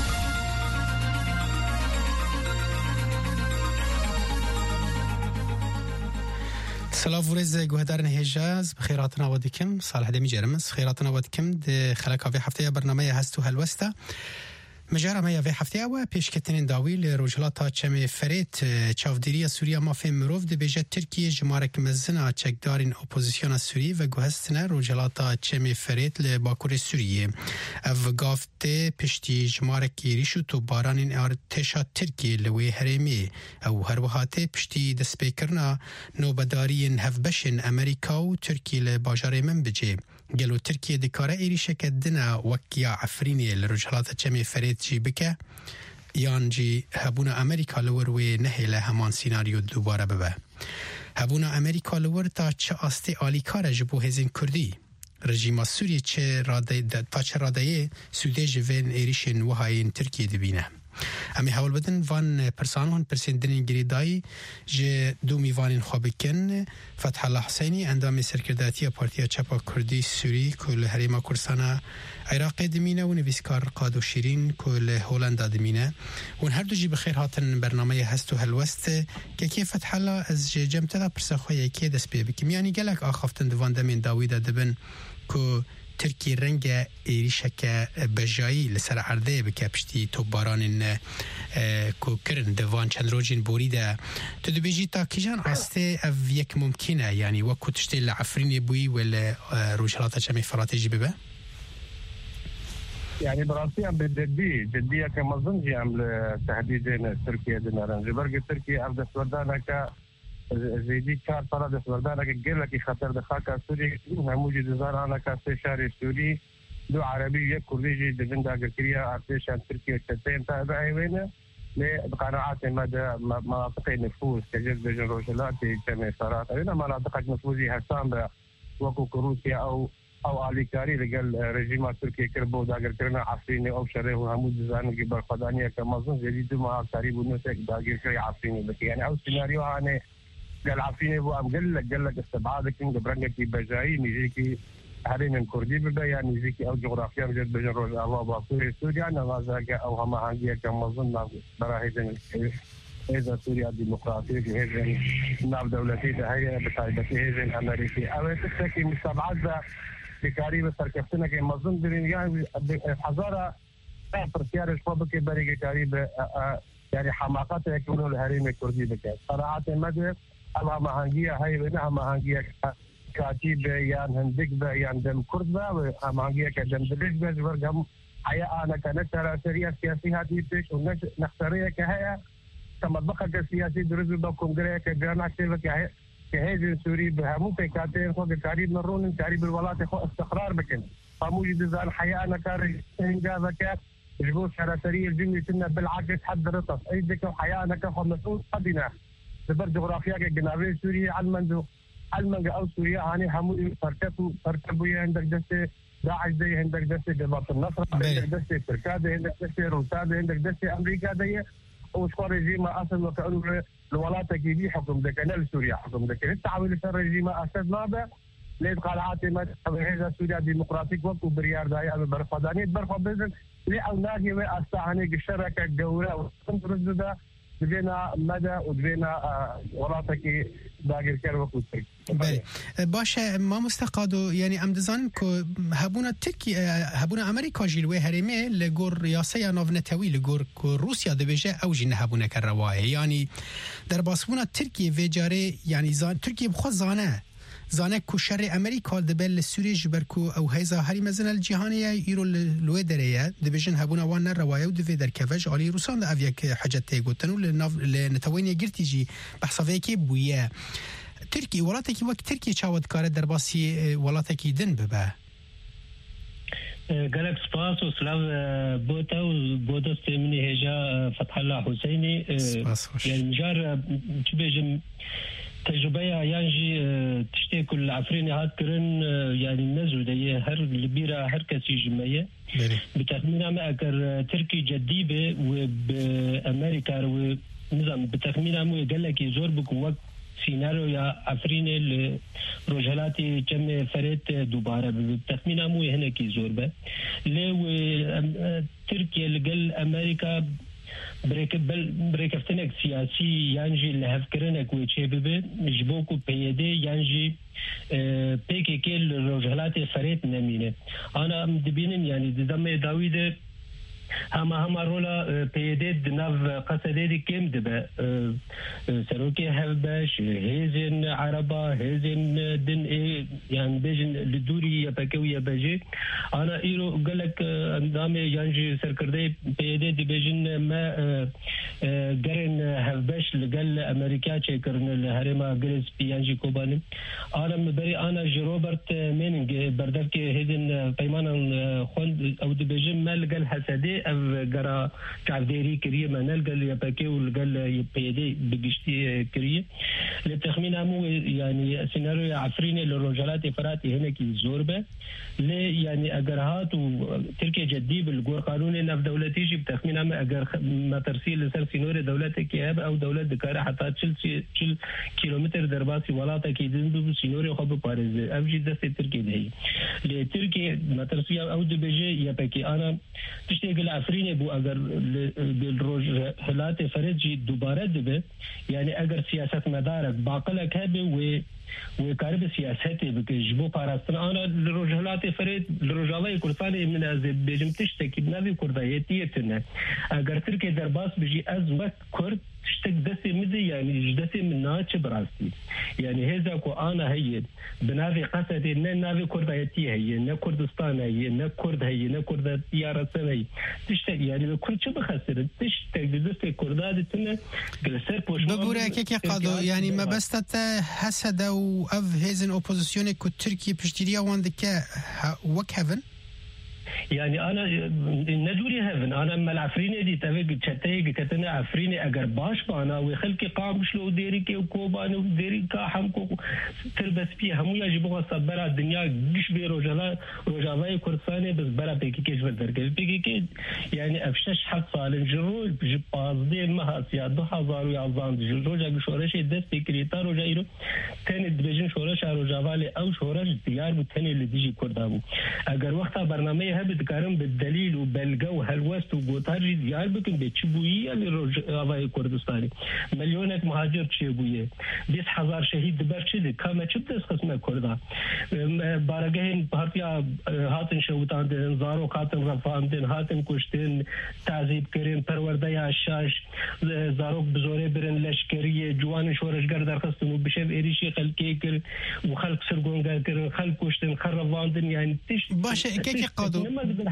سلاف ورز گوهدارن هجاز بخیراتنا ودکم صالح دمی جرمز خیراتنا ودکم ده خلق في هفته برنامه هست و هلوسته مجرم هیا في هفته و پیشکتنین داوی لروجلاتا چم فرید چاودیری سوریا مافی مروف ده بیجه ترکیه جمارک مزنا چکدارین اپوزیسیون سوری و گوهستنه روجلاتا چم فرید لباکور سوریه او گافته پشتی جمارک ریشو تو بارانین ارتشا ترکیه لوی هرمی او هر وحاته پشتی دسپیکرنا نوبدارین هفبشن امریکا و ترکیه لباجار من بجه گلو ترکیه دکاره ایریشه که دنا وکیا عفرینی لرجلات چمی فرید جی بکه یان جی هبونا امریکا لوروی نهیله همان سیناریو دوباره ببه. هبونا امریکا لور تا چه آستی آلی کار جبو هزین کردی رژیم سوریه چه راده تا چه راده سوده جوین ایریشن وهاین ترکیه دبینه. امی حوال بدن وان پرسانون پرسندن گریدای ج دو میوان خوابکن فتح الله حسینی اندام سرکرداتی پارتیا چپا کردی سوری کل هریما کردستان عراق دمینه و نویسکار قادو شیرین کل هولندا دمینه و هر دو جی بخیر هاتن برنامه هست و هلوست که کی فتح الله از جمعه دا پرسخوی که دست بی بکم یعنی گلک آخافتن دوان دمین داویده دبن که ترکی رنگ ایریشک بجایی لسر عرضه بکه پشتی تو باران که کرن دوان چند روجین بوریده تو دو بیجی تا کجان آسته او یک ممکنه یعنی وکو تشتی لعفرین بوی ولی روجلاتا چمی فراتجی ببه؟ يعني براسيا بالجدية جدية كمظن جي عم تهديدين تركيا ديناران جبرق تركيا أبدا سوردانا ك زيدي كار فرد سوردانا كجيل لك خطر دخاك سوري موجود زار أنا كاستشاري سوري دو عربي يكوريجي دفندا كريا أرتيشان تركيا تتين تابع وين لقناعات مدى مناطق نفوذ كجذب جنروجلات كمسارات أين مناطق نفوذي هسام وكو كروسيا أو او آلیکاری لگل رژیم ترکیه کربو داگر کرنا عفرینی او شره و همون جزان کی برخوردانی که مزون جدید ما قریب نوتك داگر کری عفرینی بکی یعنی او سيناريو هانه قال عفرینی بو ام قال لك قال لك استبعادك من برنگه کی بجایی نيجي کی هرين الكردي بدا يعني نيجي کی او جغرافيا جد بجن روز الله باطوري سوريا نوازا او هم هانگيه که مزون براهيدن إذا سوريا ديمقراطية هذا ناب دولتي ده هي بتاعتي هذا أمريكي أو تحكي مستبعدة بكاري بسركفتنا كي مظن بريان حزارة فرسيار الشباب كي بريء كاري يعني حماقات يكونوا الهريم الكردي بكار صراحة مدى أما مهانجية هاي بينها مهانجية كاتب يعني هندق يعني دم كرد ومهانجية كدم دلش بس برجم حياة أنا كانت ترى سريع سياسي هذه بيش ونختارية كهيا كمطبخة كسياسي درز بكونغريا كجانا شيء كهيا كهيجن سوري بهمو بيكاتين خو قريب مرون قريب الولايات خو استقرار بكن فموجود ذا الحياه انا كان هنجا ذكاء جبوس سراسري الجن سنه بالعكس حد رطف اي ذيك الحياه انا كان مسؤول قدنا ببر جغرافيا كجنابي سوريا علمن علمن او سوريا هاني همو فرتبوا فرتبوا عندك دسه داعش دي عندك دسه جبهه النصر عندك دسه تركيا عندك دسه روسيا عندك دسه امريكا دي وشكون رجيم اصلا وكانوا الولايات كيدي حكم دكان سوريا حكم دكان التعاون الرجيم اسد ماذا ليد قالعات ما هذا سوريا ديمقراطيك وكو بريار داي ابو برفضانيه برفض لأولادي واستعني الشركه الدوله وتنرد بينا مدى وبينا ولايات داغر كروكو بله باشه ما مستقادو يعني ام دزان کو هبونا ترکی هبونا امریکا جلوه هرمه لگور ریاسه ناونتوی لگور کو روسیا دبیجه او جن هبونا کرواه يعني در باسبونا ترکی وجاره يعني زان ترکی بخو زانه زانه کو شر امریکا دبل سوریه جبرکو او هیزا هری مزن الجهانیه ایرو لوی دریه دبیجن هبونا وان روایه و دوی در کفج علی روسان ده اویک حاجت گوتنو لنتوینی گرتیجی بحثاوی کی بویه تركي ولاتك وقت تركي شاود كارد درباسي ولاتك دن ببا قالك سباس وسلاو بوتا وبوتا استمني هجا فتح الله حسيني يعني مجار تبيجم تجربة يانجي تشتي كل عفريني هات كرن يعني نزو دي هر لبيرة هر كسي جمعية بتخمينها ما أكر تركي جديبة وبأمريكا ونظام بتخمينها مو يقلك يزور بكو وقت سيناريو يا عفريني الرجالاتي كم فريت دوباره بالتخمين مو هنا كي زور به لو تركيا لقل امريكا بريك بل بريكفتنك سياسي يانجي اللي هفكرنك وتشبه جبوكو بيدي يانجي بيكي كل الرجالاتي فريت نمينه انا مدبين يعني دم داوود هما هما رولا بيدد ناف قصدي كم دبا سروكي هلبش هيزن عربا هيزن دن ايه يعني بيجن لدوري يبكوي يبجي انا ايرو قالك اندامي يانجي سركردي بيدد بيجن ما قرن هلبش لقال امريكا تشكرن الهرما جريس بيانجي كوباني انا مبري انا جي روبرت مينينج بردك هيدن بيمان خون او دبيجن ما لقال حسدي برنامه اف جرا كافديري كريه منال قال يا باكي والقال يبيدي بقشتي كريه للتخمين امو يعني سيناريو عفريني للرجالات فراتي هنا كي زوربه لي يعني اگر هات تركيا جدي بالقور قانوني نف دولتي جي بتخمين امو اگر ما ترسيل لسر سينوري دولتك كياب او دولت دكاره حتى تشل كيلومتر درباسي ولاتا كي دندو سينوري خب بارز افجي دست تركيا دهي لتركيا ما ترسيل او دبجي يا باكي انا تشتغل عفريني بو اگر بالرجالات فرجي دوباره دبه يعني اگر سياسه مدارك باقلك هبه و وكارب سياساتي بكجبو باراستن انا الرجالات فريد الرجالات كردستاني من از بيجم تشتكي بنابي كردايتيتنا اگر تركي درباس بيجي از وقت كرد تشتك دسي مدي يعني دسي من ناتش براستي يعني هذا كو انا هي بنافي قصدي ان نافي كردايتي هي ن كردستان هي ن كرد هي ن كرد يا رسمي تشتك يعني كل شيء بخسر تشتك دسي كرداتنا جلسه بوش ببورك كي قادو يعني ما بستت حسد او اف هيزن اوبوزيسيون كو تركي بشتريا وندك وك هيفن يعني انا ندوري هيفن انا ما العفريني دي تفق تشتيق كتنا عفريني اگر باش بانا وخلقي قام شلو ديري كي وكوبان وديري كحمكو تلبس فيه هم يجيبوا صبر الدنيا قش بي رجلا رجاوي كردستاني بس برا بيكي كيش بدرك بيكي يعني افشش حق صالن جرول بجبازدي ما سيادو هزار ويازان جروجا شورش دس فكريتا رجا يرو تاني دبجن شورش رجاوالي او شورش ديار بتاني اللي بيجي كردابو اگر وقتها برنامج هبت كارم بالدليل وبالجو هالوست وقطاري ديار بكن بتشبويه للرجاوي كردستاني مليونك مهاجر تشبويه بيس هزار شهيد برشد كما تشبدس قسمه كردا بارگهن بارتيا هاتن شوتان زارو خاتن رفاندن هاتن كشتن تعذيب كرين پرورديا شاش زارو بزوره برن لشکریه جوان شورشگر درخستن بشب ایریشی خلقی کر وخلق سرگونگر کر خلق کشتن خرواندن يعني تش باشه كيكي قادو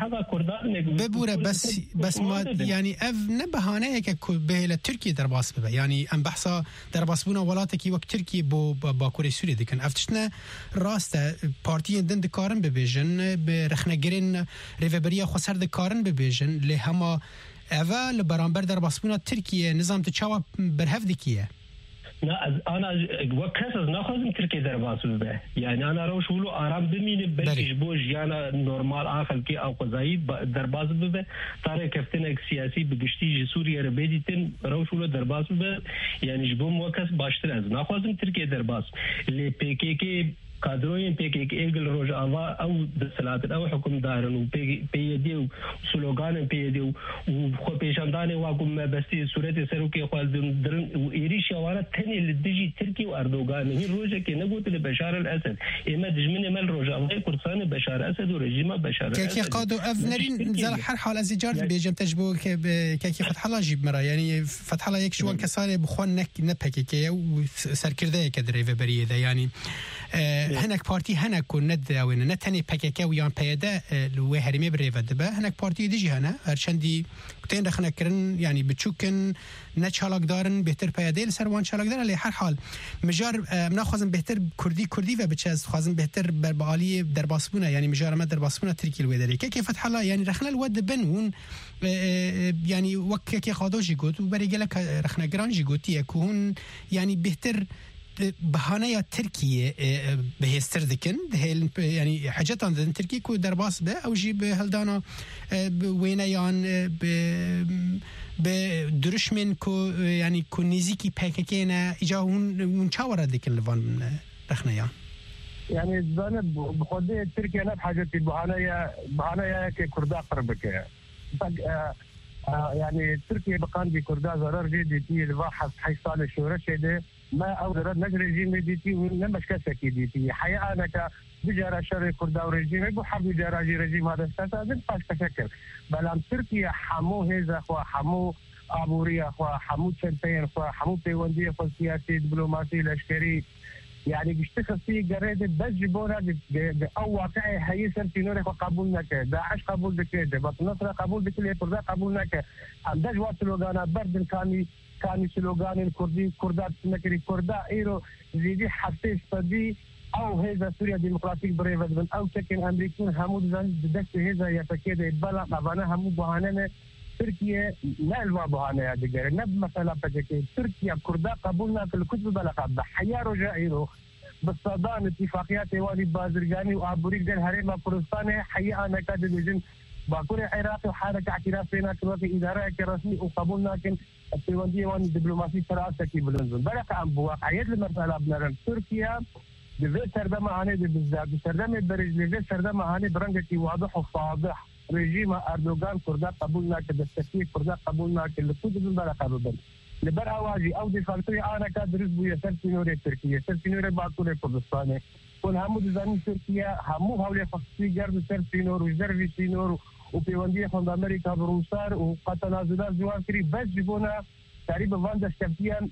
ببوره بس بس ما يعني اف نبهانه که به ترکیه درباس ببه يعني ام بحثا درباس بونا ولاتکی وقت ترکیه بو باکوری سوریه دکن افتشنا راسته پارتی دند کارن ببیجن به رخنگرین ریوبریا خسر دکارن ببیجن له هما اول برانبر درباس بونا ترکیه نظام تشاوا برهف دکیه لا انا وكاسز ناخذ تركي درباس به يعني انا روش ولو ارام بمين بلكش بوج يعني نورمال اخر كي او قضاي درباس به طارق كفتن سياسي بقشتي سوريا ربيدتن روش ولو درباس به يعني جبوم وكاس باشتر از ناخذ تركي درباس اللي بي كي كي كادروين بيك ايجل روج اوا او دسلات او حكم دارن وبي بيديو سلوغان بيديو وخو بيشانداني واقوم بستي صورت سروكي خالدن درن وإيريش وانا تاني للديجي تركي واردوغان هي روجه كي نقول لبشار الاسد اما دجمن مال روج الله كرسان بشار اسد ورجيم بشار اسد كي قادو افنرين زل حال از ايجار بيجم تجبو كي فتح الله جيب مرا يعني فتح الله يك شوان كسانه بخوان نك نبكي سركرده كدري فبريه ده يعني هناك بارتي هناك كون ند وين نتني بكيكا ويان بيدا لو هرمي بريفا دبا هناك بارتي ديجي هنا هرشندي كتين دخنا كرن يعني بتشوكن نتشالك دارن بهتر بياديل سروان شالك دار على هر حال مجار مناخذن بهتر كردي كردي وبتشاز خازن بهتر بربالي درباسبونا يعني مجار ما درباسبونا تركي الودري كيف فتح الله يعني رخنا الود بنون يعني وككي قادوجي قوت وبريجلك رخنا جرانجي قوتي يكون يعني بهتر بهانه تركيا بهستر دكن هل يعني حاجات عند تركيا كو درباس به او جي بهلدانا وينيان ب بدرشمن كو يعني كو نزيكي باكينا اجاون من شاور دكن لفان رخنيا يعني زانه بخدي تركيا نفس حاجه بهانه بهانه كردا قربك يعني تركيا بقان بكردا ضرر جدي الواحد حيصال الشورى شده ما أقدر نجري رجيم ديتي ونمش كسكي ديتي حقيقة أنا كبجارة شر كردا ورجيم يبغى حب بجارة رجيم هذا ساسا زين باش تفكر بلام تركيا حمو هذا خو حمو أبوريا خو حمو تشنتين خو حمو بيوندية خو سياسي دبلوماسي لشكري يعني بيشتغل فيه جريدة بس جبونا أو واقعي حيسن في نور قبولنا كه داعش قبول بكده بطنطرة قبول بكده كردا قبولنا كه عندش وقت لوجانا برد كاني كاني سلوغان الكردي كردات نكري كردا إيرو زيدي حسيس بدي او هذا سوريا ديمقراطيك بريفد او تكن امريكان همود زان دست هذا يتكيد يتبلع طبعا همود بهانه تركيا لا الوابهانه دغير نب مثلا بتكي تركيا كردا قبولنا كل كتب بلقب بحيا رجائره بالصدام اتفاقيات وادي بازرجاني وابوريك دل هرم كردستان حيا انا كاد ديجن باكور العراق وحركه اعتراف بيننا في اداره رسمي وقبولنا لكن التونديه وان دبلوماسي تراسه كي بلنزل بلق عن بواقعيه المساله بنرن تركيا دفي سردما هاني بالذات سردما برج دفي سردما هاني برنجتي واضح وفاضح رجيم اردوغان كردا قبولنا كدستكي كردا قبولنا كل كتب بلق قبول لبر اواجي او دي فالتوي انا كادرس بو سرسينوري تركيا سرسينوري باكور كردستان كل همود زاني تركيا همو حول خصوصي جرد سرسينور وجرفي سينور وبيونديه خند امريكا بروسار وقتنازلات زوانكري بس جبونا تقريبا فاندا شكتيان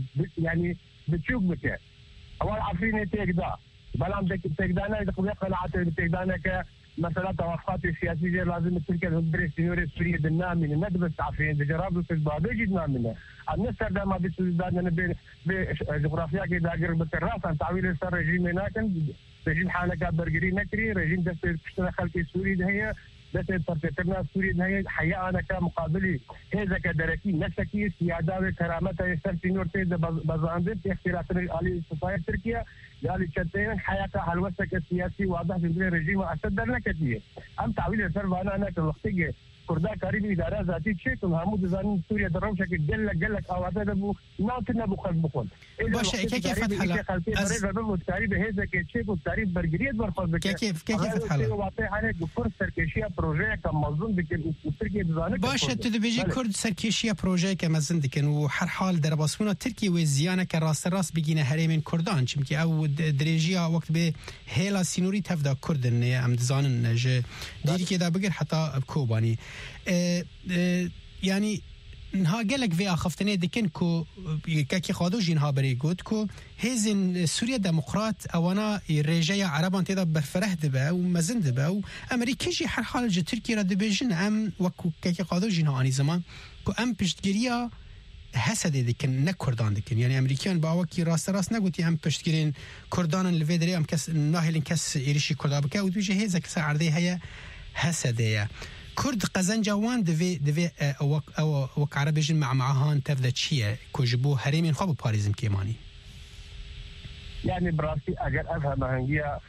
يعني بتشوف بك اول عارفين تيكدا بلام دك تيكدانا يدخل قناعات تيكدانا ك مثلا توافقات سياسيه لازم تركيا تدرس سينور سوريا دنا من ندبس عارفين بجراب في الباب جدنا منه النصر ده ما بيسودان بجغرافيا كده غير بالراس عن تعويل صار رجيم هناك رجيم حالك برجري نكري رجيم دست تشتغل خلق سوري ده هي دست ترتنا سوري ده هي حياه انا كمقابلي هذا كدركي نسكي سياده وكرامته يسر سينور تيز بزاندت اختيارات علي صفايه تركيا قال الشتين حياته حلوسك السياسي واضح في الرجيم اصدرنا كثير ام تعويل صار انا انا كوقتي كردا قريب اداره ذاتي شيكم همود زان سوريا دروشه قال قال لك او هذا ابو ما كنا بخل بخل باش كيف فتح لا التعريب هذا كيف التعريب برجريد برفض كيف كيف فتح لا واعطي عليك كرد سركشيه بروجي كمنظوم ديك تركيا دزانك باش تدبيجي كرد سركشيه بروجي كمزن دكن وحر حال در باسمنا تركيا وزيانه كراس راس بگینه هرمین کردان چمکی او درجیا وقت به هلا سینوری تفدا کردن ام دزانن ج دیری که دا بگر حتی بکوبانی اه اه يعني نها قالك في اخفتني دكن كو كاكي خادو جينها بري قد كو هزن سوريا ديمقراط اوانا رجايا عربان تيدا برفره دبا ومزن دبا وامريكي جي حر حال جي تركي را دبيجن ام وكو كاكي خادو جينها اني زمان كو ام بشتگيريا حسد دكن نكردان دكن يعني امريكان باوكي راس راس نقولتي ام بشتگيرين كردان الفيدري ام كس ناهلين كس يريشي كردا بكا ودوجي هزا كس عرضي هي حسديه كرد قزن جوان دفي دفي او او وك عربيجن مع معهان تفدا شيء كوجبو هريمين خو باريزم كيماني يعني براسي اگر افهم هنجيا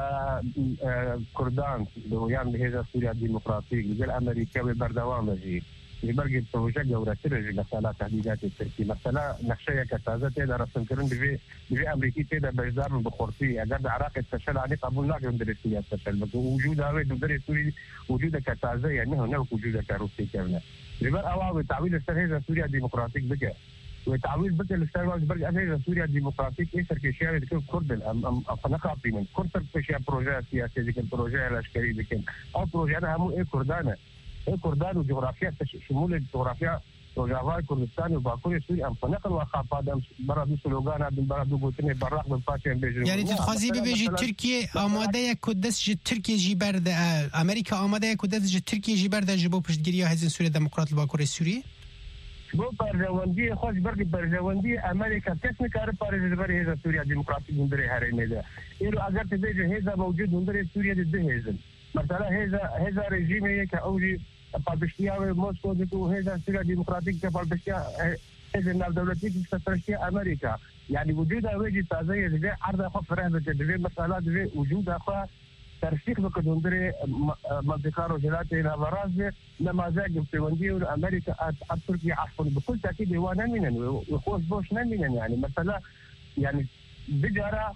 كردان لو يعني هذا سوريا ديمقراطية غير امريكا بردوام جي يبرق بروجه جوره ترجي مثلا تهديدات التركي مثلا نقشه كتازه تقدر رسم كرن بفي بفي امريكي تقدر بجدار بخورتي اگر العراق تفشل عليه قبول لا يقدر السياسه تفشل وجود هذا يقدر سوري وجود كتازه يعني هناك وجود كروسي كامله لبر اواوي تعويل السر سوريا ديمقراطيك بقى وتعويل بقى السر برق هذا سوريا ديمقراطيك ايه سركشيه ذيك كرد ام افنقه بين كرد سركشيه بروجه سياسي ذيك البروجه العسكري ذيك او بروجه انا هم ايه كردانه كردان وجغرافيا شمول الجغرافيا وجافا كردستان وباكور سوريا ام فنقل وخافاد برا سلوغان بن برا دوغوتني براق بن فاتن بيجن يعني تخازي بيجي تركيا آماده كدس جي تركيا جي برد امريكا آماده كدس جي تركيا جي برد جبو پشتگیری هزین سوريا دموکرات باکور سوري بو برجواندی خوش برگ برجواندی امریکا تکنیک کار پاريز بر هزا سوريا ديمقراطيك بندري هرمي ده ايرو اگر تبيجي هزا موجود بندري سوريا ده هزن مثلا هذا هذا رجيم هيك اوجي بالبشتيا موسكو دو هذا سوريا ديمقراطيك بالبشتيا هذا النظام دولتي تسترشيا امريكا يعني وجودها وجه تازه ده عرض خف رهبه ده مثلا ده وجود اخا ترسيخ بكدندري منطقه رجلات الى براز نماذج بتوندي امريكا تركيا عفوا بكل تاكيد هو نمنا وخوص بوش نمنا يعني مثلا يعني بجاره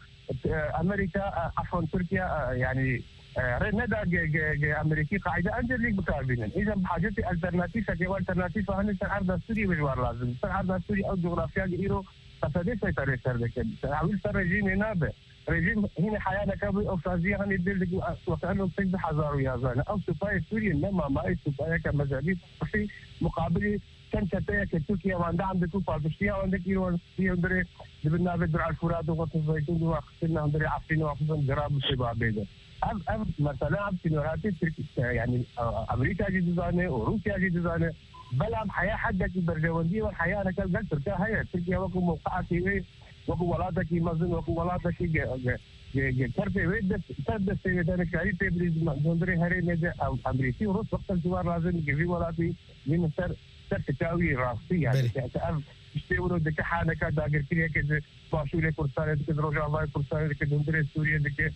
امريكا عفوا تركيا يعني ندى امريكي قاعده انجل ليك بكاربينن اذا بحاجتي الترناتيف كي الترناتيف هن عرض السوري بجوار لازم عرض السوري او جغرافيا ايرو تصديق سيطره سردك تعويل سر رجيم هنا رجيم هنا حيانا كابي او فازيه هن يدل وكانه تجد حزار يا زانه او سفاي سوري انما ما اي سفاي كمزابيط في مقابل كان كتايا كتركيا وعندها عندك فالبشتيا وعندك ايران في عندري بدنا بدر الفرات وقت الزيتون وقتنا عندري عفين وقتنا جراب الشباب بيده اب اب مثلا اب سينوراتي يعني امريكا جي دزانه وروسيا جي دزانه بلا حياه حدك برجواندي والحياه انا كان تركيا هي تركيا وكو موقعتي وكو ولادك مزن وكو ولادك كرفي ويد تبدأ سيدنا كاري تبريز مندري هري نجا أمريكي وروس وقت الجوار لازم يجي ولا في من سر سر تكاوي راسي يعني تعرف يشتغلوا دك حالة كذا أجر كذا كذا باشولة كورسان كذا رجع الله كورسان كذا مندري سوريا دك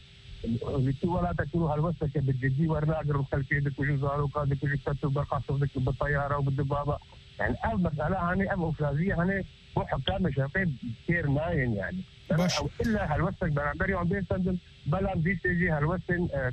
ولا تكونوا هالوسط كبجدي ورنا أجر خلفية دك وجو زارو كذا دك وجو كتب بقصة دك بالطيارة وبالدبابة يعني أب مسألة هني أب أفرازية هني مو حكام شايفين كثير ناين يعني أو إلا هالوسط برامبري عم بيستخدم بلا مزيد تيجي هالوسط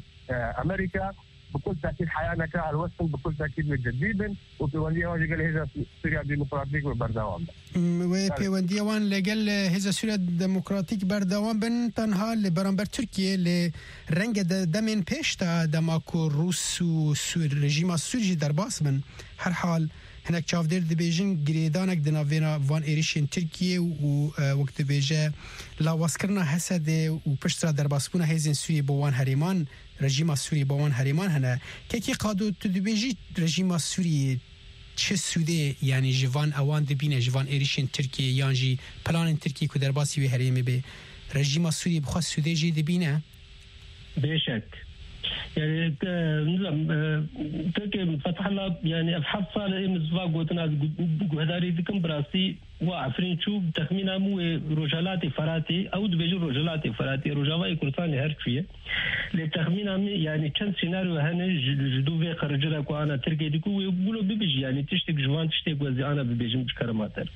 أمريكا بكل تأكيد حيانا كهالوسط بكل تأكيد متجددا وبيونديا وان لقل هذا سوريا ديمقراطيك بردوام وبيونديا وان لقل هذا سوريا ديمقراطيك بردوام بن تنها لبرامبر تركيا لرنج دمين بيشتا دماكو روس ورجيم السوري درباس من هر حال هناك چاودر دبیجن گریدانک دناوینا وان ایریشن ترکیه و وقت بیجه لاواسکرنا حسد و پشترا درباسبونا هیزن سوری بوان هریمان رژیم سوری بوان هریمان هنه که کی قادو تو دبیجی رژیم سوری چه سوده یعنی جوان اوان دبینه جوان ایریشن ترکیه یانجی پلان ترکیه که درباسی وی هریمی به رژیم سوری بخواه سوده جی دبینه بشك يعني نظام تركي فتح الله يعني ابحث صالح مزفاق وتناز هداري دكم براسي وعفرين شو تخمينها مو رجالات فراتي او دبيجو رجالات فراتي رجاوي كرتاني هركفيه لتخمينها يعني كان سيناريو هنا جدوفي خرجنا كو انا تركي ديكو يقولوا بيجي يعني تشتك جوان تشتك وزي انا بيجي مش كرماتر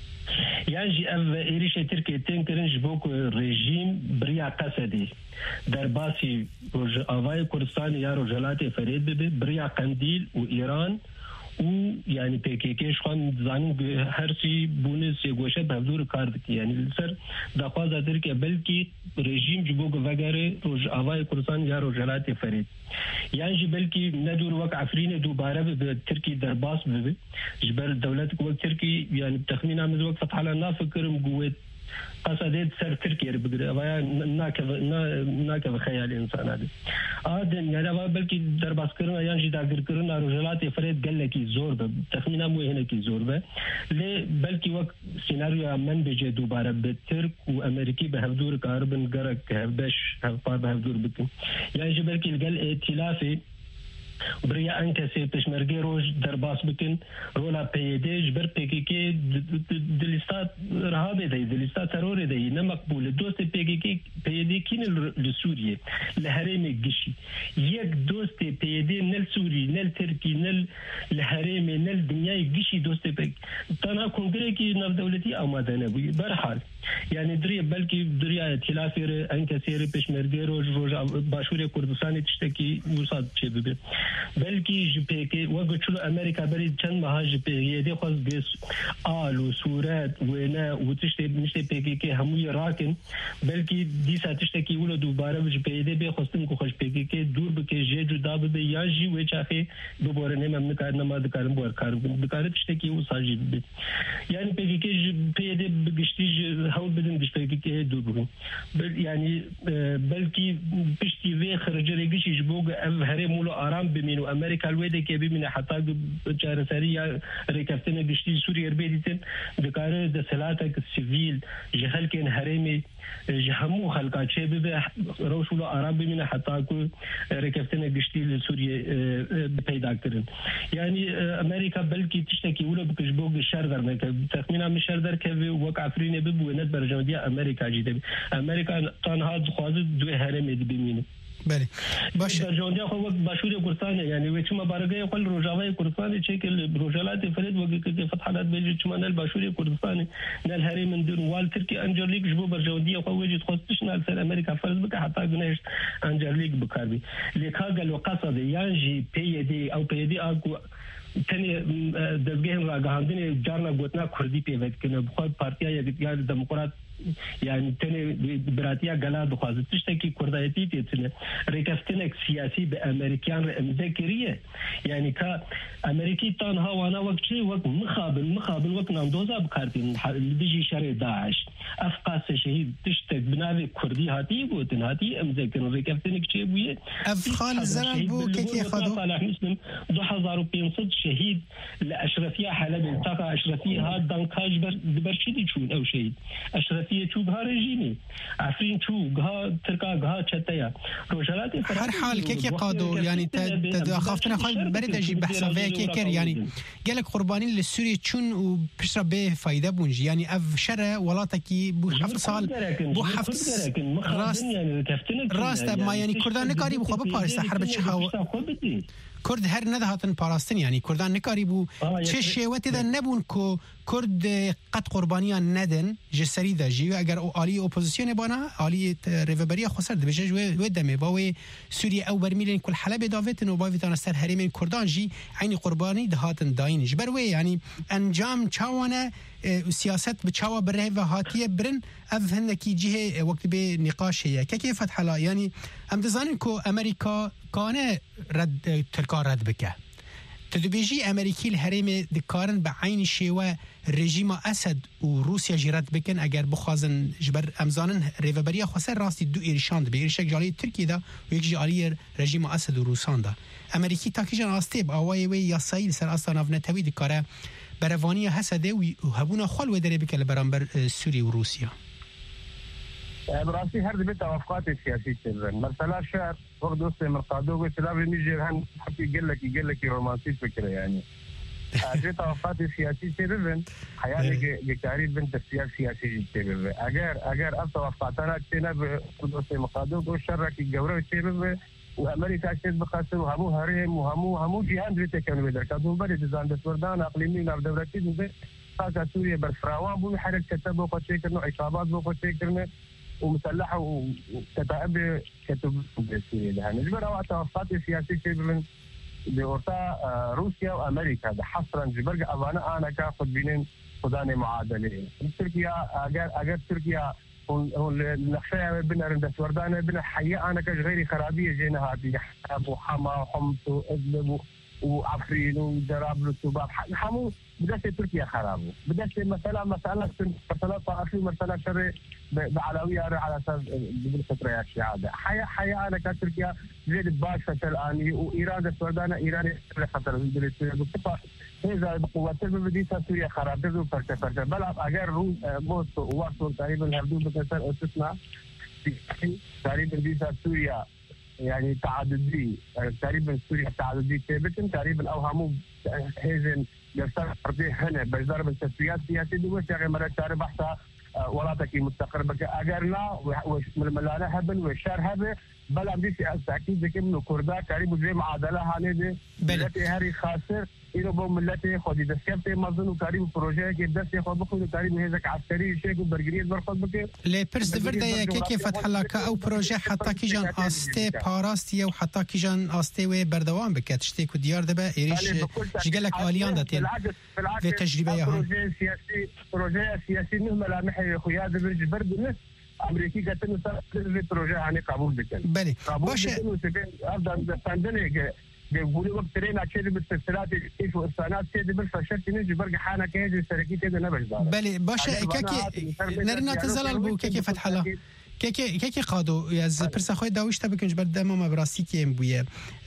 يعني اف ايريش تركي تنكرنج بوك ريجيم بريا قصدي درباسي روج اوای کردستان یا رجالات فرید ببه بريا قنديل وايران و يعني بي كي كي شخوان زانين هرسي بونس يگوشه بهدور کارد يعني سر دخوازه تركي بلكي ريجيم جبوك وغيره روج اوای کردستان یا رجالات فرید يعني بلكي ندور وقت عفرين دوباره بتركي درباس ببه جبر دولتك وقت تركي يعني بتخمينها من وقت فتح لنا نافكر مقوت قصدت سر تركيا بقدر أبايا ناك ناك بخيال إنسان هذا آدم يعني أبايا بلكي درباس كرنا يعني جدا كرنا رجالات فريد قال لك زور به تخمينه مو هنا كي زور به ليه بلكي وقت سيناريو من بيجي دوباره بالترك وأمريكي بهدور كاربن جرك هبش هبار بهدور بكم يعني بلكي قال ائتلافي بريا انكسي تشمرجي روج درباس بكن رولا بيديج بر بيكيكي دلستات رهابه دي دلستات ترور دي نمقبول دوست بيكيكي بيدي كين لسوريا لهرم الجشي يك دوست بيدي نل سوري نل تركي نل الهرم نل دنيا الجشي دوست بيك تنا كونغريكي نف دولتي او مدنه برحال يعني دري بلكي دري ائتلافي انكسي بشمرجي روج روج باشوري كردستان تشتكي وصاد شبه بلكي جبيكي وقتلو امريكا بريد كان ما جبيكي دي خاص بس آل وسورات ونا وتشتي نشتي بيكي هموي راكن بلكي دي ساتشتكي ولا دوباره جبيكي دي بخصتم كو خوش بيكي دور بكي جيجو داب بي ياجي وچاخي دوباره نم كارنا ما دكارم بور كار دكار تشتكي وساجي يعني بيكي بيدي بغشتي هول بدن بيكي دور يعني بلكي بشتي في خرج ريغشي جبوغ اف هري مولو ارام بمين وامريكا الويدة كي بمين حتى جارسارية ريكفتنا بشتي سوريا ربيدتن دكاره دسلاتك السيفيل جهل كين هرمي جهمو خلقات شيء ببه روشولو ارام بمين حتى كو ريكفتنا بشتي لسوريا بيدا كرن يعني امريكا بلكي تشتكي ولا بكجبوغ الشردر ميكا تخمينا من الشردر كيف وقع فريني ببو ونت برجمدية امريكا جيدة امريكا تنها خوازد دوي هرمي بمين بله باش جوندي خو باشوري كردستان يعني وچما بارغه يقول روجاوي كردستان شكل روجالات فريد وقت فتحات بيجي چما نال باشوري كردستان نال هري من دون وال تركي انجرليك جبو برجوندي خو وجد خصتشنال سر امريكا فرض بك حتى جنيش انجرليك بكاربي ليكا قال قصد يانجي بي دي او بي دي اكو تاني دزگهم راگهاندنی جارنا گوتنا کردی پیوست کنه بخواد پارتیا یا دموکرات يعني تاني براتيا قلا دخوازت تشتكي كردايتي تيتنا ريكفتنك سياسي بأمريكان مذكرية يعني كا أمريكي تان هوانا وقت شيء وقت مخابل مخابل وقت ناندوزا بكارتين اللي بيجي شري داعش أفقاس شهيد تشتك بناوي كردي هاتي بوتن هاتي مذكر ريكفتنك شيء بويه أفخال الزمن بو كيكي خدو صالح مسلم دو حزار وبينصد شهيد لأشرفية حلب التقى أشرفية هاد دانكاج برشيدي شون أو شهيد أشرف حکومتی چوبها رژیمی افرین چوبها ترکاها چتایا روجلات هر حال كيكي قادو يعني تدخفتنا خال بريد اجي بحساب كيكر يعني قالك قرباني للسوري تشون وبشرا به فايده بونجي يعني اف شرع ولاتكي بو حفت سال بو حفت راس راس ما يعني كردان نكاري بو خب باريس حرب شخاو كرد هر ندهاتن باراستن يعني كردان نكاري بو چه شيوت اذا نبون كو كرد قد قربانيان ندن جسري داجي اگر عالی اپوزيشن بانا عالی ريفبريا خسر دبجه و دمه باوي سوريا او برميلين كل حلب دافتن وبافتن سر هرمين كردان جي عين قرباني دهاتن داين جبروي يعني انجام چاونه سياست بچاوا بره و هاتيه برن اف هنكي جهه وقت به نقاش هي كيف فتح لا يعني ام دزانن كو امريكا كان رد تركا رد بك تدبيجي امريكي الهرم دكارن بعين شيوا رژیم اسد و روسیا جرات بکن اگر بخوازن جبر امزانن ریوبریا خسر راستی دو ایرشاند به ایرشک جالی ترکیه دا و یک جالی رژیم اسد و روسان دا امریکی تاکیجان آستیب آوای وی یاسایی سر اصلا نتوی دکاره بروانی حسده و هبونا خال و دره بکل برانبر سوری و روسیا براسي هذه بالتوافقات السياسية مثلا شهر وقت دوست مرقادو قلت لا بنيجي هن حتى يقول لك يقول لك رومانسي فكرة يعني هذه توافقات السياسية تبين حياتي جتاريد بنت السياسة السياسية تبين أجر أجر التوافقاتنا كنا بدوست مرقادو قلت شرك الجورة تبين وأمريكا تبين بخاصة وهمو هرم وهمو همو جهان بيتكلم بدر كذو بدي تزان بسوردان أقليمي نبض دولتي بس هذا سوريا بالفراوان بو حركة كتب وقتي كنا عصابات وقتي كنا ومسلحة وكتائب كتب سوريا ده نجبر أو توافقات سياسية من بورتا روسيا وأمريكا ده حصرا جبرج أبانا أنا كأخذ بينين خداني معادلة تركيا أجر أجر تركيا هون النخشة بنا رند سوردان بنا حياة أنا كغير خرابية جينا هذه أبو حما حمص وإدلب وعفرين ودرابلس وباب حمو بدأت تركيا خرابه بدأت مثلا مثلا مثلا طائفي مثلا شر بعلوية على أساس بالفترة يا الشيعة حياة حياة أنا كتركيا زيد باشا الآن وإيران السودان إيران خطر في الدنيا هذا بقوات بديسة سوريا خرابه وفرت فرت بل أجر روس موسكو وواشنطن تقريبا هردو بكسر استثناء تقريبا بديسة سوريا يعني تعددي تقريبا سوريا تعددي ثابت تقريبا اوهامو هيزن يصير ارضي هنا بضرب التسويات سياسيه دوش يعني مرات تعرف حتى ولاتك مستقر بك اجرنا والملاله هبل والشار هبل بل عندي تاكيد ذيك انه كردا تقريبا زي معادله هاني دي هاري خاسر إنه بملته خدي دسكبت مازنو قريب بروجه كي دس ياخذ بخو قريب هذاك عسكري شيء برجريد برخص بك لي بيرس فردا كيف فتح لك او بروجه حتى كيجان استي باراستي او حتى كيجان استي و بردوام بك تشتي وديار دبا ايش جيلك اليان دتين في تجربه يا بروجه سياسي بروجه سياسي مهم ملامح يا خويا برج برد الناس امريكي قالت له بروجه يعني قبول بك بلي باش افضل استندني بيقولوا وقت ترينا كذا بالسلسلات كيف والصناعات كذا بالفشلت نجي برجع حنا كذا سرقي كذا نبش دار بلي باش كيكي نرنا تزلل بو كيكي فتح الله كيكي كيكي قادو يا برسا خوي داوش تبكنج بردما ما براسيتي ام بويه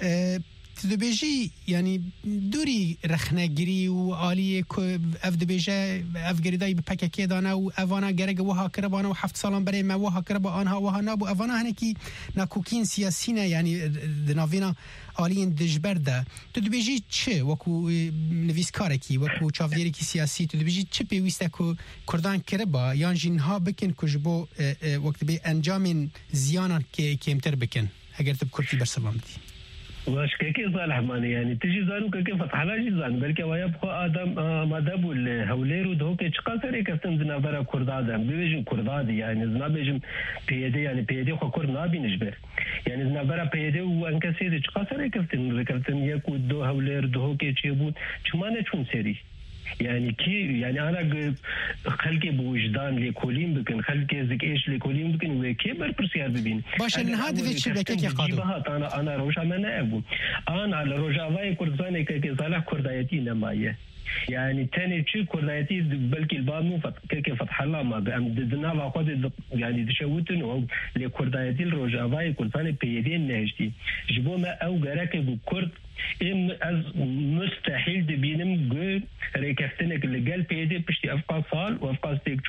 تدبيجي يعني دوري رخناگيري و عاليه اف دبيجه اف گريداي بپکكي دانا و اوانا گرگ وها كربانا و هفت سالان بري ما وها كربا انها وها نابو اوانا هنكي ناكوكين سياسينا يعني دنافينا عالين دجبرده تدبيجي چه وكو نويسكاركي وكو چافديركي سياسي تدبيجي چه بيويستكو كردان كربا يان جنها بكن كجبو وقت بي انجام زيانا كيمتر بكن اگر تب كرتي برسلامتي واش كيكي صالح ماني يعني تجي زانو كيكي فتح لا جي زان بلكي ويا بخو ادم مدب الهوليرو دوك تشقاسري كفتن زنابرا كردادم بيجن كردادي يعني زنابيجم بيدي يعني بيدي خو كردنا بينجبر يعني زنابرا بيدي وانكسيدي تشقاسري كفتن كفتن يكو دو هولير دوك تشيبون چمانه چون سري يعني كي يعني انا خلقي بوجدان لكولين بكن خلقي زك ايش لكولين بكن وكي برسيار ببين باش هذا في شيء كيك يقادو انا انا روجا ما ابو انا على روجا كردستان كيك صالح كردايتي نمايه يعني تاني شيء كردايتي بلكي البامو كيك فتح الله ما بدنا واخد يعني تشوتن او لكردايتي الروجا فاي كردستان بيدين نهجتي جبو ما او غراك بكرد ام از مستحيل دبينم جو ريكفتنك اللي قال بيدي بشتي افقا صال وافقا ستيك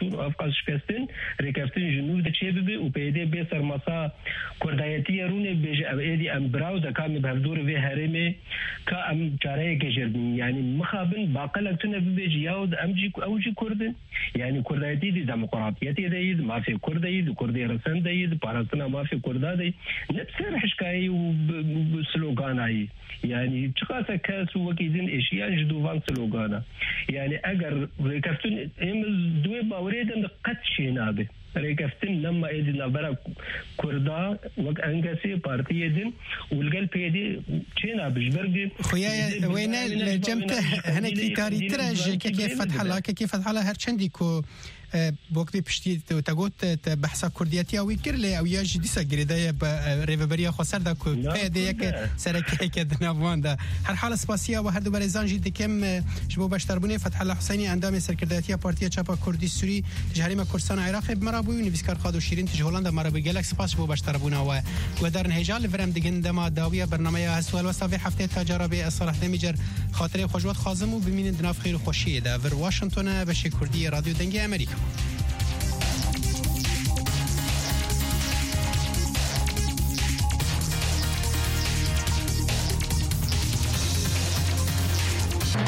چون افقاز شکستن ریکفتن جنوب د چه به او پیدا به سرمسا کردایتی رونه بیج ابعادی ام براو د کام به دور و هرمه کا ام چاره گجردن یعنی مخابن باقلتونه بیج یاود ام جی او جی کردن یعنی کردایتی د دموکراتیتی دید ما فی کردی د کردی رسن دید پاراستنا ما فی کردادی نفس حشکایی و سلوگانایی يعني تقاسا كاس وكيدين اشياء جدوفان سلوغانا يعني اگر ريكفتن ام دوي باوريدن قد شينابه ريكفتن لما ايدنا برا كردا وك انغاسي بارتي دين والقلب يدي شيناب جبرغ خويا وين الجمته هنا كي كاري تراج كيف فتح الله كيف فتح الله هر چنديكو بوك بي پشتی تاگوت بحثا کردیتی او کرله او یا جدی سگریده با ریوبریا خسر دا کو پد یک سرکی که دنوان دا هر حال سپاسیا و هر دو برزان جدی کم شبو بشتربونه فتح الله حسینی اندام سرکرداتی پارتی چپا کردی سوری جهریم کردستان عراق مرابو نویسکار خادو شیرین تج هولند مرابو گلک سپاس شبو بشتربونه و و در نهجال ورم دیگن دما داویه برنامه هسوال وصفه هفته تجارب صالح دمیجر خاطر خوشوات خازم و ببینید ناف خیر خوشی ده ور واشنگتن بشه کردی رادیو دنگی امریکا